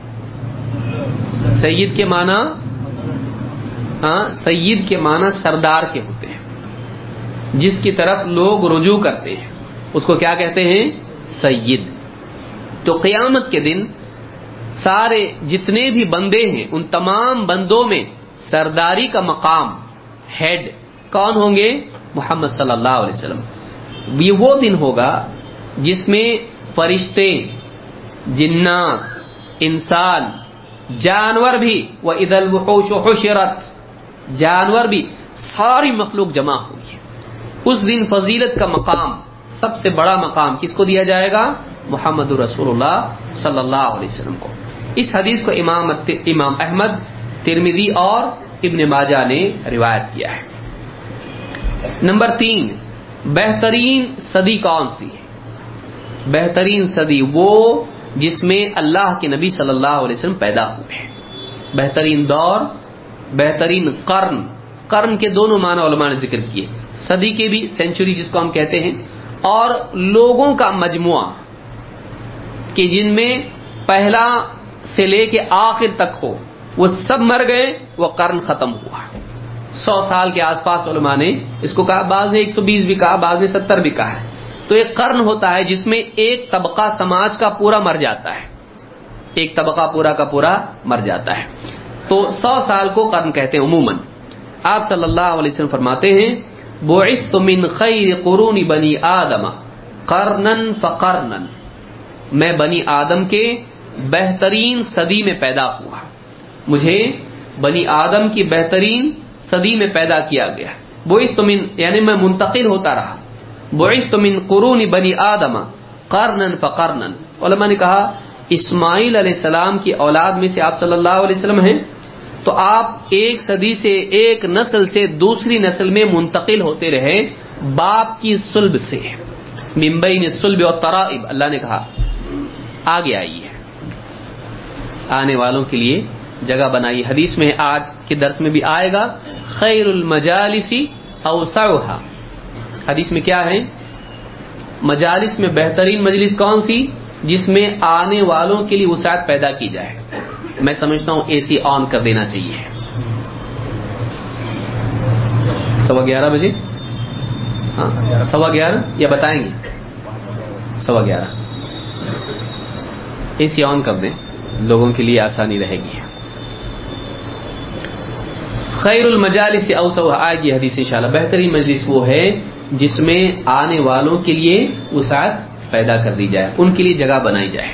سید کے معنی ہاں سید کے معنی سردار کے ہوتے ہیں، جس کی طرف لوگ رجوع کرتے ہیں اس کو کیا کہتے ہیں؟ سید۔ تو قیامت کے دن سارے جتنے بھی بندے ہیں ان تمام بندوں میں سرداری کا مقام، ہیڈ کون ہوں گے؟ محمد صلی اللہ علیہ وسلم۔ یہ وہ دن ہوگا جس میں فرشتے، جنات، انسان، جانور بھی، وَإِذَا الْوُحُوشُ حُشِرَتْ، جانور بھی، ساری مخلوق جمع ہوگی۔ اس دن فضیلت کا مقام، سب سے بڑا مقام کس کو دیا جائے گا؟ محمد رسول اللہ صلی اللہ علیہ وسلم کو۔ اس حدیث کو امام امام احمد، ترمذی اور ابن ماجہ نے روایت کیا ہے۔ نمبر تین، بہترین صدی کون سی ہے؟ بہترین صدی وہ جس میں اللہ کے نبی صلی اللہ علیہ وسلم پیدا ہوئے ہیں۔ بہترین دور، بہترین قرن، قرن کے دونوں معنی علماء نے ذکر کیے، صدی کے بھی، سینچری جس کو ہم کہتے ہیں، اور لوگوں کا مجموعہ کہ جن میں پہلا سے لے کے آخر تک ہو، وہ سب مر گئے، وہ قرن ختم ہوا۔ سو سال کے آس پاس علماء نے اس کو کہا، بعض نے ایک سو بیس بھی کہا، بعض نے ستر بھی کہا ہے۔ تو ایک قرن ہوتا ہے جس میں ایک طبقہ سماج کا پورا مر جاتا ہے، ایک طبقہ پورا کا پورا مر جاتا ہے، تو سو سال کو قرن کہتے ہیں عموماً۔ آپ صلی اللہ علیہ وسلم فرماتے ہیں بعثت من خیر قرون بنی آدم قرنا فقرنا، میں بنی آدم کے بہترین صدی میں پیدا ہوا، مجھے بنی آدم کی بہترین صدی میں پیدا کیا گیا۔ بعثت من یعنی میں منتقل ہوتا رہا، بعثت من قرون بنی آدم قرنا فقرنا۔ علماء نے کہا اسماعیل علیہ السلام کی اولاد میں سے آپ صلی اللہ علیہ وسلم ہیں، تو آپ ایک صدی سے، ایک نسل سے دوسری نسل میں منتقل ہوتے رہے باپ کی صلب سے، من بین الصلب والترائب، اللہ نے کہا آگے آئیے، آنے والوں کے لیے جگہ بنائی۔ حدیث میں آج کے درس میں بھی آئے گا خیر المجالس اوسعها، حدیث میں کیا ہے؟ مجالس میں بہترین مجلس کون سی؟ جس میں آنے والوں کے لیے وسعت پیدا کی جائے۔ میں سمجھتا ہوں اے سی آن کر دینا چاہیے۔ سوا گیارہ بجے، ہاں سوا گیارہ یا بتائیں گے؟ سوا گیارہ اے سی آن کر دیں، لوگوں کے لیے آسانی رہے گی۔ خیر المجالس اوسعها، آئے گی حدیث انشاءاللہ۔ بہترین مجلس وہ ہے جس میں آنے والوں کے لیے وسعت پیدا کر دی جائے، ان کے لیے جگہ بنائی جائے۔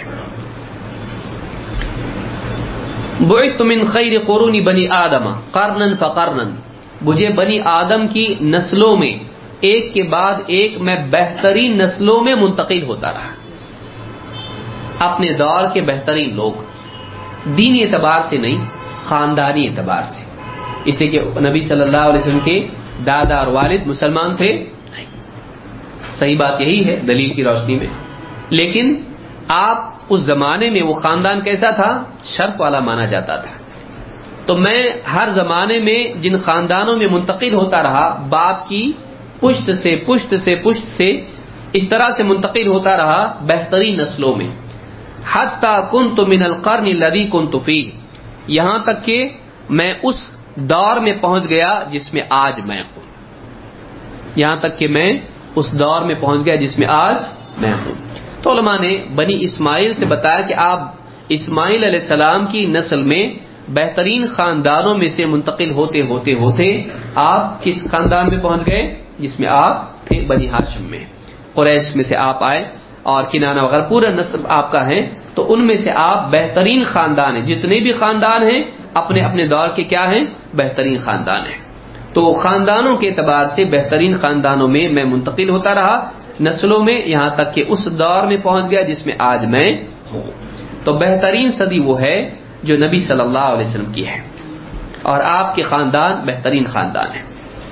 بعثت من خیر قرون بنی آدم قرنا فقرنا، مجھے بنی آدم کی نسلوں میں ایک کے بعد ایک میں بہترین نسلوں میں منتقل ہوتا رہا، اپنے دور کے بہترین لوگ، دینی اعتبار سے نہیں، خاندانی اعتبار سے، اس لیے کہ نبی صلی اللہ علیہ وسلم کے دادا اور والد مسلمان تھے، صحیح بات یہی ہے دلیل کی روشنی میں، لیکن آپ اس زمانے میں وہ خاندان کیسا تھا؟ شرف والا مانا جاتا تھا۔ تو میں ہر زمانے میں جن خاندانوں میں منتقل ہوتا رہا، باپ کی پشت سے پشت سے پشت سے اس طرح سے منتقل ہوتا رہا بہترین نسلوں میں، حتی کنت من القرن الذی کنت فیہ، یہاں تک کہ میں اس دور میں پہنچ گیا جس میں آج میں ہوں، یہاں تک کہ میں اس دور میں پہنچ گیا جس میں آج میں ہوں۔ تو علماء نے بنی اسماعیل سے بتایا کہ آپ اسماعیل علیہ السلام کی نسل میں بہترین خاندانوں میں سے منتقل ہوتے ہوتے ہوتے آپ کس خاندان میں پہنچ گئے؟ جس میں آپ تھے بنی ہاشم میں، قریش میں سے آپ آئے اور کنانہ وغیرہ پورا نسب آپ کا ہے، تو تو ان میں سے آپ بہترین خاندان ہیں. جتنے بھی خاندان ہیں اپنے اپنے دور کے کیا ہیں؟ بہترین خاندان ہیں. تو خاندانوں کے اعتبار سے بہترین خاندانوں میں میں منتقل ہوتا رہا نسلوں میں، یہاں تک کہ اس دور میں پہنچ گیا جس میں آج میں ہوں. تو بہترین صدی وہ ہے جو نبی صلی اللہ علیہ وسلم کی ہے، اور آپ کے خاندان بہترین خاندان ہے.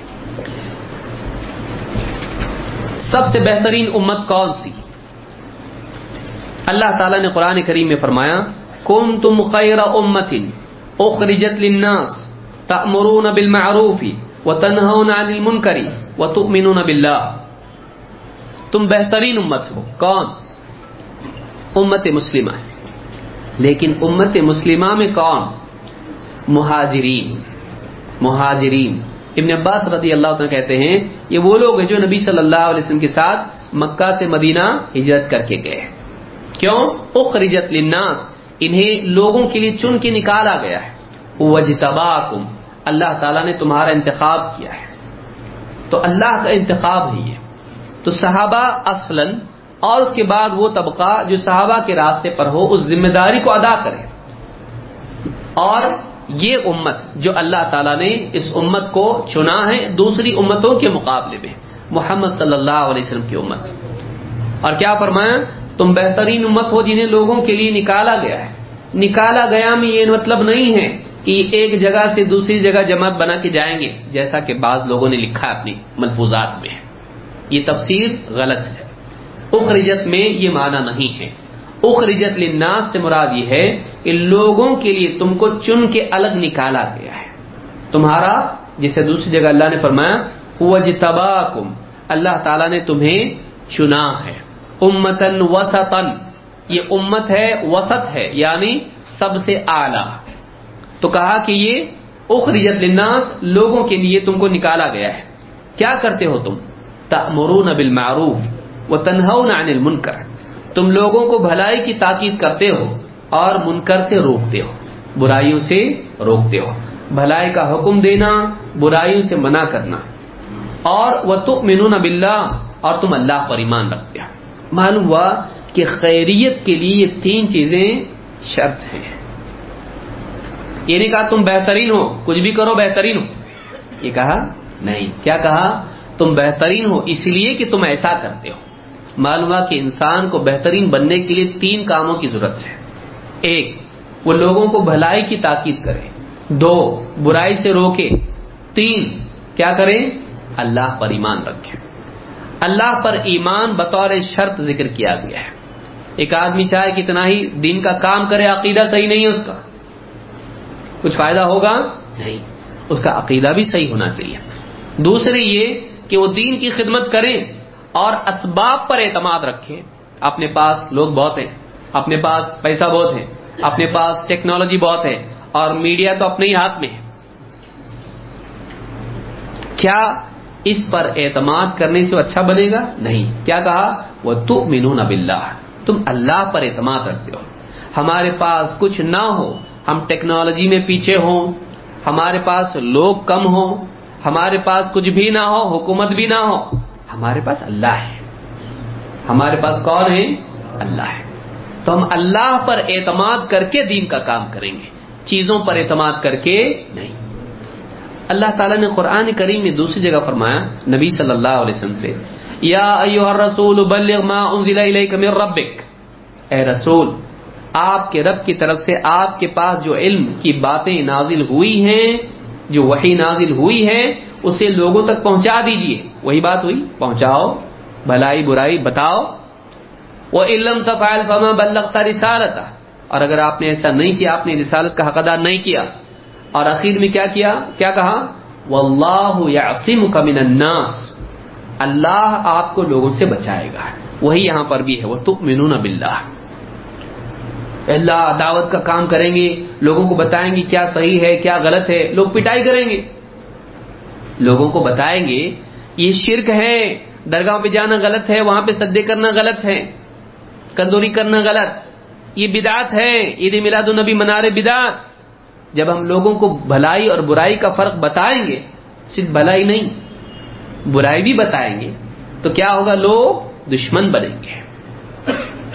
سب سے بہترین امت کون سی؟ اللہ تعالیٰ نے قرآن کریم میں فرمایا کنتم خیر امۃ اخرجت للناس تأمرون بالمعروف وتنہون عن المنکر وتؤمنون باللہ. تم بہترین امت ہو. کون؟ امت مسلمہ ہے. لیکن امت مسلمہ میں کون؟ مہاجرین. مہاجرین ابن عباس رضی اللہ عنہ کہتے ہیں یہ وہ لوگ ہیں جو نبی صلی اللہ علیہ وسلم کے ساتھ مکہ سے مدینہ ہجرت کر کے گئے. کیوں؟ اخرجت للناس، انہیں لوگوں کے لیے چن کے نکالا گیا ہے. وجتباکم، اللہ تعالیٰ نے تمہارا انتخاب کیا ہے. تو اللہ کا انتخاب ہے یہ. تو صحابہ اصلاً اور اس کے بعد وہ طبقہ جو صحابہ کے راستے پر ہو اس ذمہ داری کو ادا کرے. اور یہ امت جو اللہ تعالیٰ نے اس امت کو چنا ہے دوسری امتوں کے مقابلے میں، محمد صلی اللہ علیہ وسلم کی امت. اور کیا فرمایا؟ تم بہترین امت ہو جنہیں لوگوں کے لیے نکالا گیا ہے. نکالا گیا میں یہ مطلب نہیں ہے کہ ایک جگہ سے دوسری جگہ جماعت بنا کے جائیں گے جیسا کہ بعض لوگوں نے لکھا اپنی ملفوظات میں. یہ تفسیر غلط ہے. اخرجت میں یہ معنی نہیں ہے. اخرجت للناس سے مراد یہ ہے کہ لوگوں کے لیے تم کو چن کے الگ نکالا گیا ہے. تمہارا جسے دوسری جگہ اللہ نے فرمایا وجتباکم، اللہ تعالیٰ نے تمہیں چنا ہے. امتن وسطن، یہ امت ہے وسط ہے یعنی سب سے اعلیٰ. تو کہا کہ یہ اخرجت للناس لوگوں کے لیے تم کو نکالا گیا ہے. کیا کرتے ہو تم؟ تأمرون بالمعروف وتنہون عن المنکر، تم لوگوں کو بھلائی کی تاکید کرتے ہو اور منکر سے روکتے ہو، برائیوں سے روکتے ہو. بھلائی کا حکم دینا، برائیوں سے منع کرنا. اور وتؤمنون باللہ، اور تم اللہ پر ایمان رکھتے ہو. معلوم ہوا کہ خیریت کے لیے یہ تین چیزیں شرط ہیں. یہ نہیں کہا تم بہترین ہو کچھ بھی کرو بہترین ہو، یہ کہا نہیں. کیا کہا؟ تم بہترین ہو اس لیے کہ تم ایسا کرتے ہو. معلوم ہوا کہ انسان کو بہترین بننے کے لیے تین کاموں کی ضرورت ہے. ایک، وہ لوگوں کو بھلائی کی تاکید کرے. دو، برائی سے روکے. تین، کیا کرے؟ اللہ پر ایمان رکھے. اللہ پر ایمان بطور شرط ذکر کیا گیا ہے. ایک آدمی چاہے کتنا ہی دین کا کام کرے، عقیدہ صحیح نہیں ہے اس کا، کچھ فائدہ ہوگا نہیں. اس کا عقیدہ بھی صحیح ہونا چاہیے. دوسرے یہ کہ وہ دین کی خدمت کرے اور اسباب پر اعتماد رکھے. اپنے پاس لوگ بہت ہیں، اپنے پاس پیسہ بہت ہے، اپنے پاس ٹیکنالوجی بہت ہے، اور میڈیا تو اپنے ہی ہاتھ میں ہے. کیا اس پر اعتماد کرنے سے اچھا بنے گا؟ نہیں. کیا کہا؟ وَتُؤْمِنُونَ بِاللَّهِ، تم اللہ پر اعتماد رکھتے ہو. ہمارے پاس کچھ نہ ہو، ہم ٹیکنالوجی میں پیچھے ہوں، ہمارے پاس لوگ کم ہوں، ہمارے پاس کچھ بھی نہ ہو، حکومت بھی نہ ہو، ہمارے پاس اللہ ہے. ہمارے پاس کون ہے؟ اللہ ہے. تو ہم اللہ پر اعتماد کر کے دین کا کام کریں گے، چیزوں پر اعتماد کر کے نہیں. اللہ تعالیٰ نے قرآن کریم میں دوسری جگہ فرمایا نبی صلی اللہ علیہ وسلم سے، یا ایھا الرسول بلغ ما انزل الیک من ربک، اے رسول آپ کے رب کی طرف سے آپ کے پاس جو علم کی باتیں نازل ہوئی ہیں، جو وحی نازل ہوئی ہے، اسے لوگوں تک پہنچا دیجئے. وہی بات ہوئی، پہنچاؤ، بھلائی برائی بتاؤ. وَإِن لَّمْ تَفْعَلْ فَمَا بَلَّغْتَ رِسَالَتَهُ، اور اگر آپ نے ایسا نہیں کیا، آپ نے رسالت کا حق ادا نہیں کیا. اور آخر میں کیا کیا؟ کیا کہا؟ وَاللَّهُ يَعْصِمُكَ مِنَ النَّاسِ، اللہ آپ کو لوگوں سے بچائے گا. وہی یہاں پر بھی ہے، وَتُؤْمِنُونَ بِاللَّهِ. اللہ دعوت کا کام کریں گے، لوگوں کو بتائیں گے کیا صحیح ہے کیا غلط ہے. لوگ پٹائی کریں گے، لوگوں کو بتائیں گے یہ شرک ہے، درگاہ پہ جانا غلط ہے، وہاں پہ سجدے کرنا غلط ہے، کندوری کرنا غلط، یہ بدعت ہے، عید میلاد النبی منا رہے بدعت. جب ہم لوگوں کو بھلائی اور برائی کا فرق بتائیں گے، صرف بھلائی نہیں برائی بھی بتائیں گے، تو کیا ہوگا؟ لوگ دشمن بنیں گے.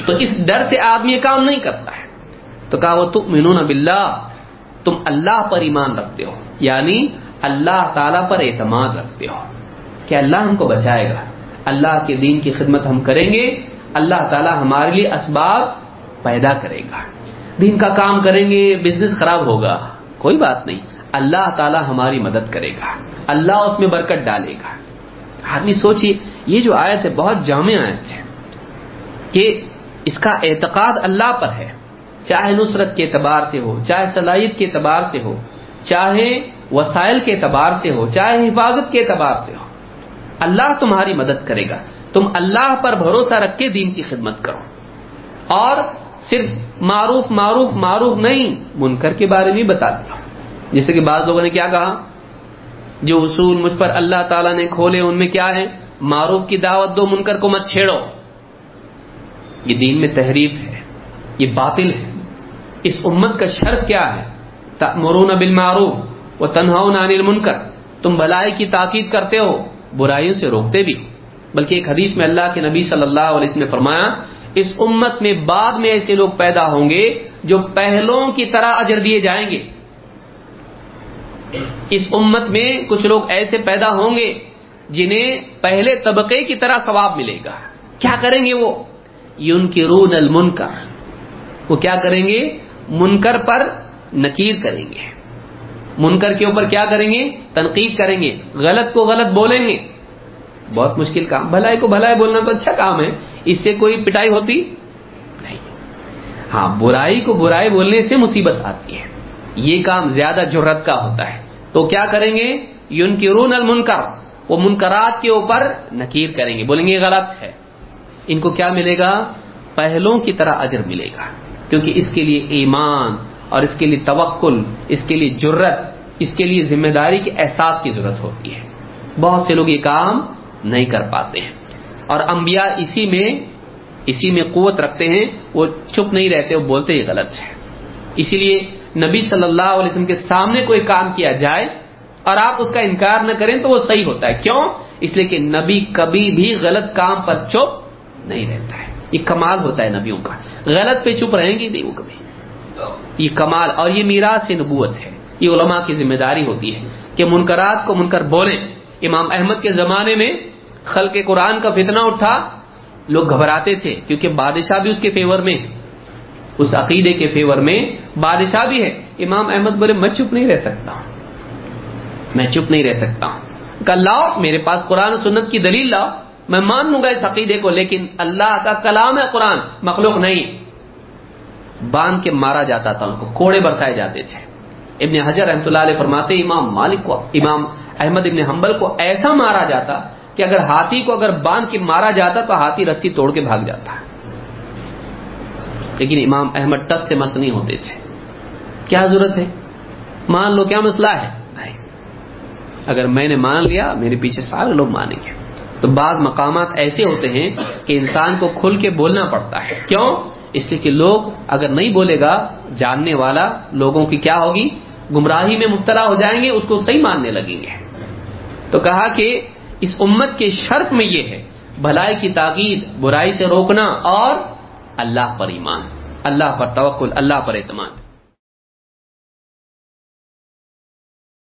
تو اس ڈر سے آدمی یہ کام نہیں کرتا ہے. تو کہا وہ تؤمنون باللہ، تم اللہ پر ایمان رکھتے ہو، یعنی اللہ تعالیٰ پر اعتماد رکھتے ہو کہ اللہ ہم کو بچائے گا، اللہ کے دین کی خدمت ہم کریں گے، اللہ تعالیٰ ہمارے لیے اسباب پیدا کرے گا، دین کا کام کریں گے، بزنس خراب ہوگا کوئی بات نہیں، اللہ تعالیٰ ہماری مدد کرے گا، اللہ اس میں برکت ڈالے گا. آدمی سوچئے یہ جو آیت ہے بہت جامع آیت ہے کہ اس کا اعتقاد اللہ پر ہے، چاہے نصرت کے اعتبار سے ہو، چاہے صلاحیت کے اعتبار سے ہو، چاہے وسائل کے اعتبار سے ہو، چاہے حفاظت کے اعتبار سے ہو، اللہ تمہاری مدد کرے گا. تم اللہ پر بھروسہ رکھ کے دین کی خدمت کرو، اور صرف معروف معروف معروف نہیں، منکر کے بارے میں بتا دیا. جیسے کہ بعض لوگوں نے کیا کہا، جو اصول مجھ پر اللہ تعالیٰ نے کھولے ان میں کیا ہے، معروف کی دعوت دو، منکر کو مت چھیڑو. یہ دین میں تحریف ہے، یہ باطل ہے. اس امت کا شرف کیا ہے، تأمرون بالمعروف وتنہون عن المنکر، تم بھلائی کی تاکید کرتے ہو، برائیوں سے روکتے بھی. بلکہ ایک حدیث میں اللہ کے نبی صلی اللہ علیہ وسلم نے فرمایا اس امت میں بعد میں ایسے لوگ پیدا ہوں گے جو پہلوں کی طرح اجر دیے جائیں گے. اس امت میں کچھ لوگ ایسے پیدا ہوں گے جنہیں پہلے طبقے کی طرح ثواب ملے گا. کیا کریں گے وہ، ینکرون المنکر، وہ کیا کریں گے، منکر پر نکیر کریں گے، منکر کے اوپر کیا کریں گے، تنقید کریں گے، غلط کو غلط بولیں گے. بہت مشکل کام، بھلائی کو بھلائی بولنا تو اچھا کام ہے، اس سے کوئی پٹائی ہوتی نہیں. ہاں برائی کو برائی بولنے سے مصیبت آتی ہے، یہ کام زیادہ جرأت کا ہوتا ہے. تو کیا کریں گے، ینکرون المنکر، وہ منکرات کے اوپر نکیر کریں گے، بولیں گے غلط ہے. ان کو کیا ملے گا، پہلوں کی طرح اجر ملے گا، کیونکہ اس کے لیے ایمان اور اس کے لیے توکل، اس کے لیے جرأت، اس کے لیے ذمہ داری کے احساس کی ضرورت ہوتی ہے. بہت سے لوگ یہ کام نہیں کر پاتے ہیں، اور انبیاء اسی میں اسی میں قوت رکھتے ہیں، وہ چپ نہیں رہتے، وہ بولتے یہ غلط ہے. اسی لیے نبی صلی اللہ علیہ وسلم کے سامنے کوئی کام کیا جائے اور آپ اس کا انکار نہ کریں تو وہ صحیح ہوتا ہے. کیوں، اس لیے کہ نبی کبھی بھی غلط کام پر چپ نہیں رہتا ہے. یہ کمال ہوتا ہے نبیوں کا، غلط پہ چپ رہیں گے نہیں وہ کبھی. یہ کمال اور یہ میراث نبوت ہے. یہ علماء کی ذمہ داری ہوتی ہے کہ منکرات کو منکر بولیں. امام احمد کے زمانے میں خلق قرآن کا فتنہ اٹھا، لوگ گھبراتے تھے کیونکہ بادشاہ بھی اس کے فیور میں، اس عقیدے کے فیور میں بادشاہ بھی ہے. امام احمد بولے میں چپ نہیں رہ سکتا ہوں، میں چپ نہیں رہ سکتا ہوں. کہ لاؤ میرے پاس قرآن و سنت کی دلیل لاؤ، میں مان لوں گا اس عقیدے کو، لیکن اللہ کا کلام ہے قرآن، مخلوق نہیں. باندھ کے مارا جاتا تھا، ان کو کوڑے برسائے جاتے تھے. ابن حجر رحمۃ اللہ علیہ فرماتے امام مالک کو، امام احمد ابن حنبل کو ایسا مارا جاتا کہ اگر ہاتھی کو اگر باندھ کے مارا جاتا تو ہاتھی رسی توڑ کے بھاگ جاتا. لیکن امام احمد ٹس سے مس نہیں ہوتے تھے. کیا ضرورت ہے، مان لو، کیا مسئلہ ہے، نہیں. اگر میں نے مان لیا میرے پیچھے سارے لوگ مانیں گے. تو بعض مقامات ایسے ہوتے ہیں کہ انسان کو کھل کے بولنا پڑتا ہے. کیوں، اس لیے کہ لوگ اگر نہیں بولے گا، جاننے والا لوگوں کی کیا ہوگی، گمراہی میں مبتلا ہو جائیں گے، اس کو صحیح ماننے لگیں گے. تو کہا کہ اس امت کے شرف میں یہ ہے بھلائی کی تاکید، برائی سے روکنا، اور اللہ پر ایمان، اللہ پر توکل، اللہ پر اعتماد.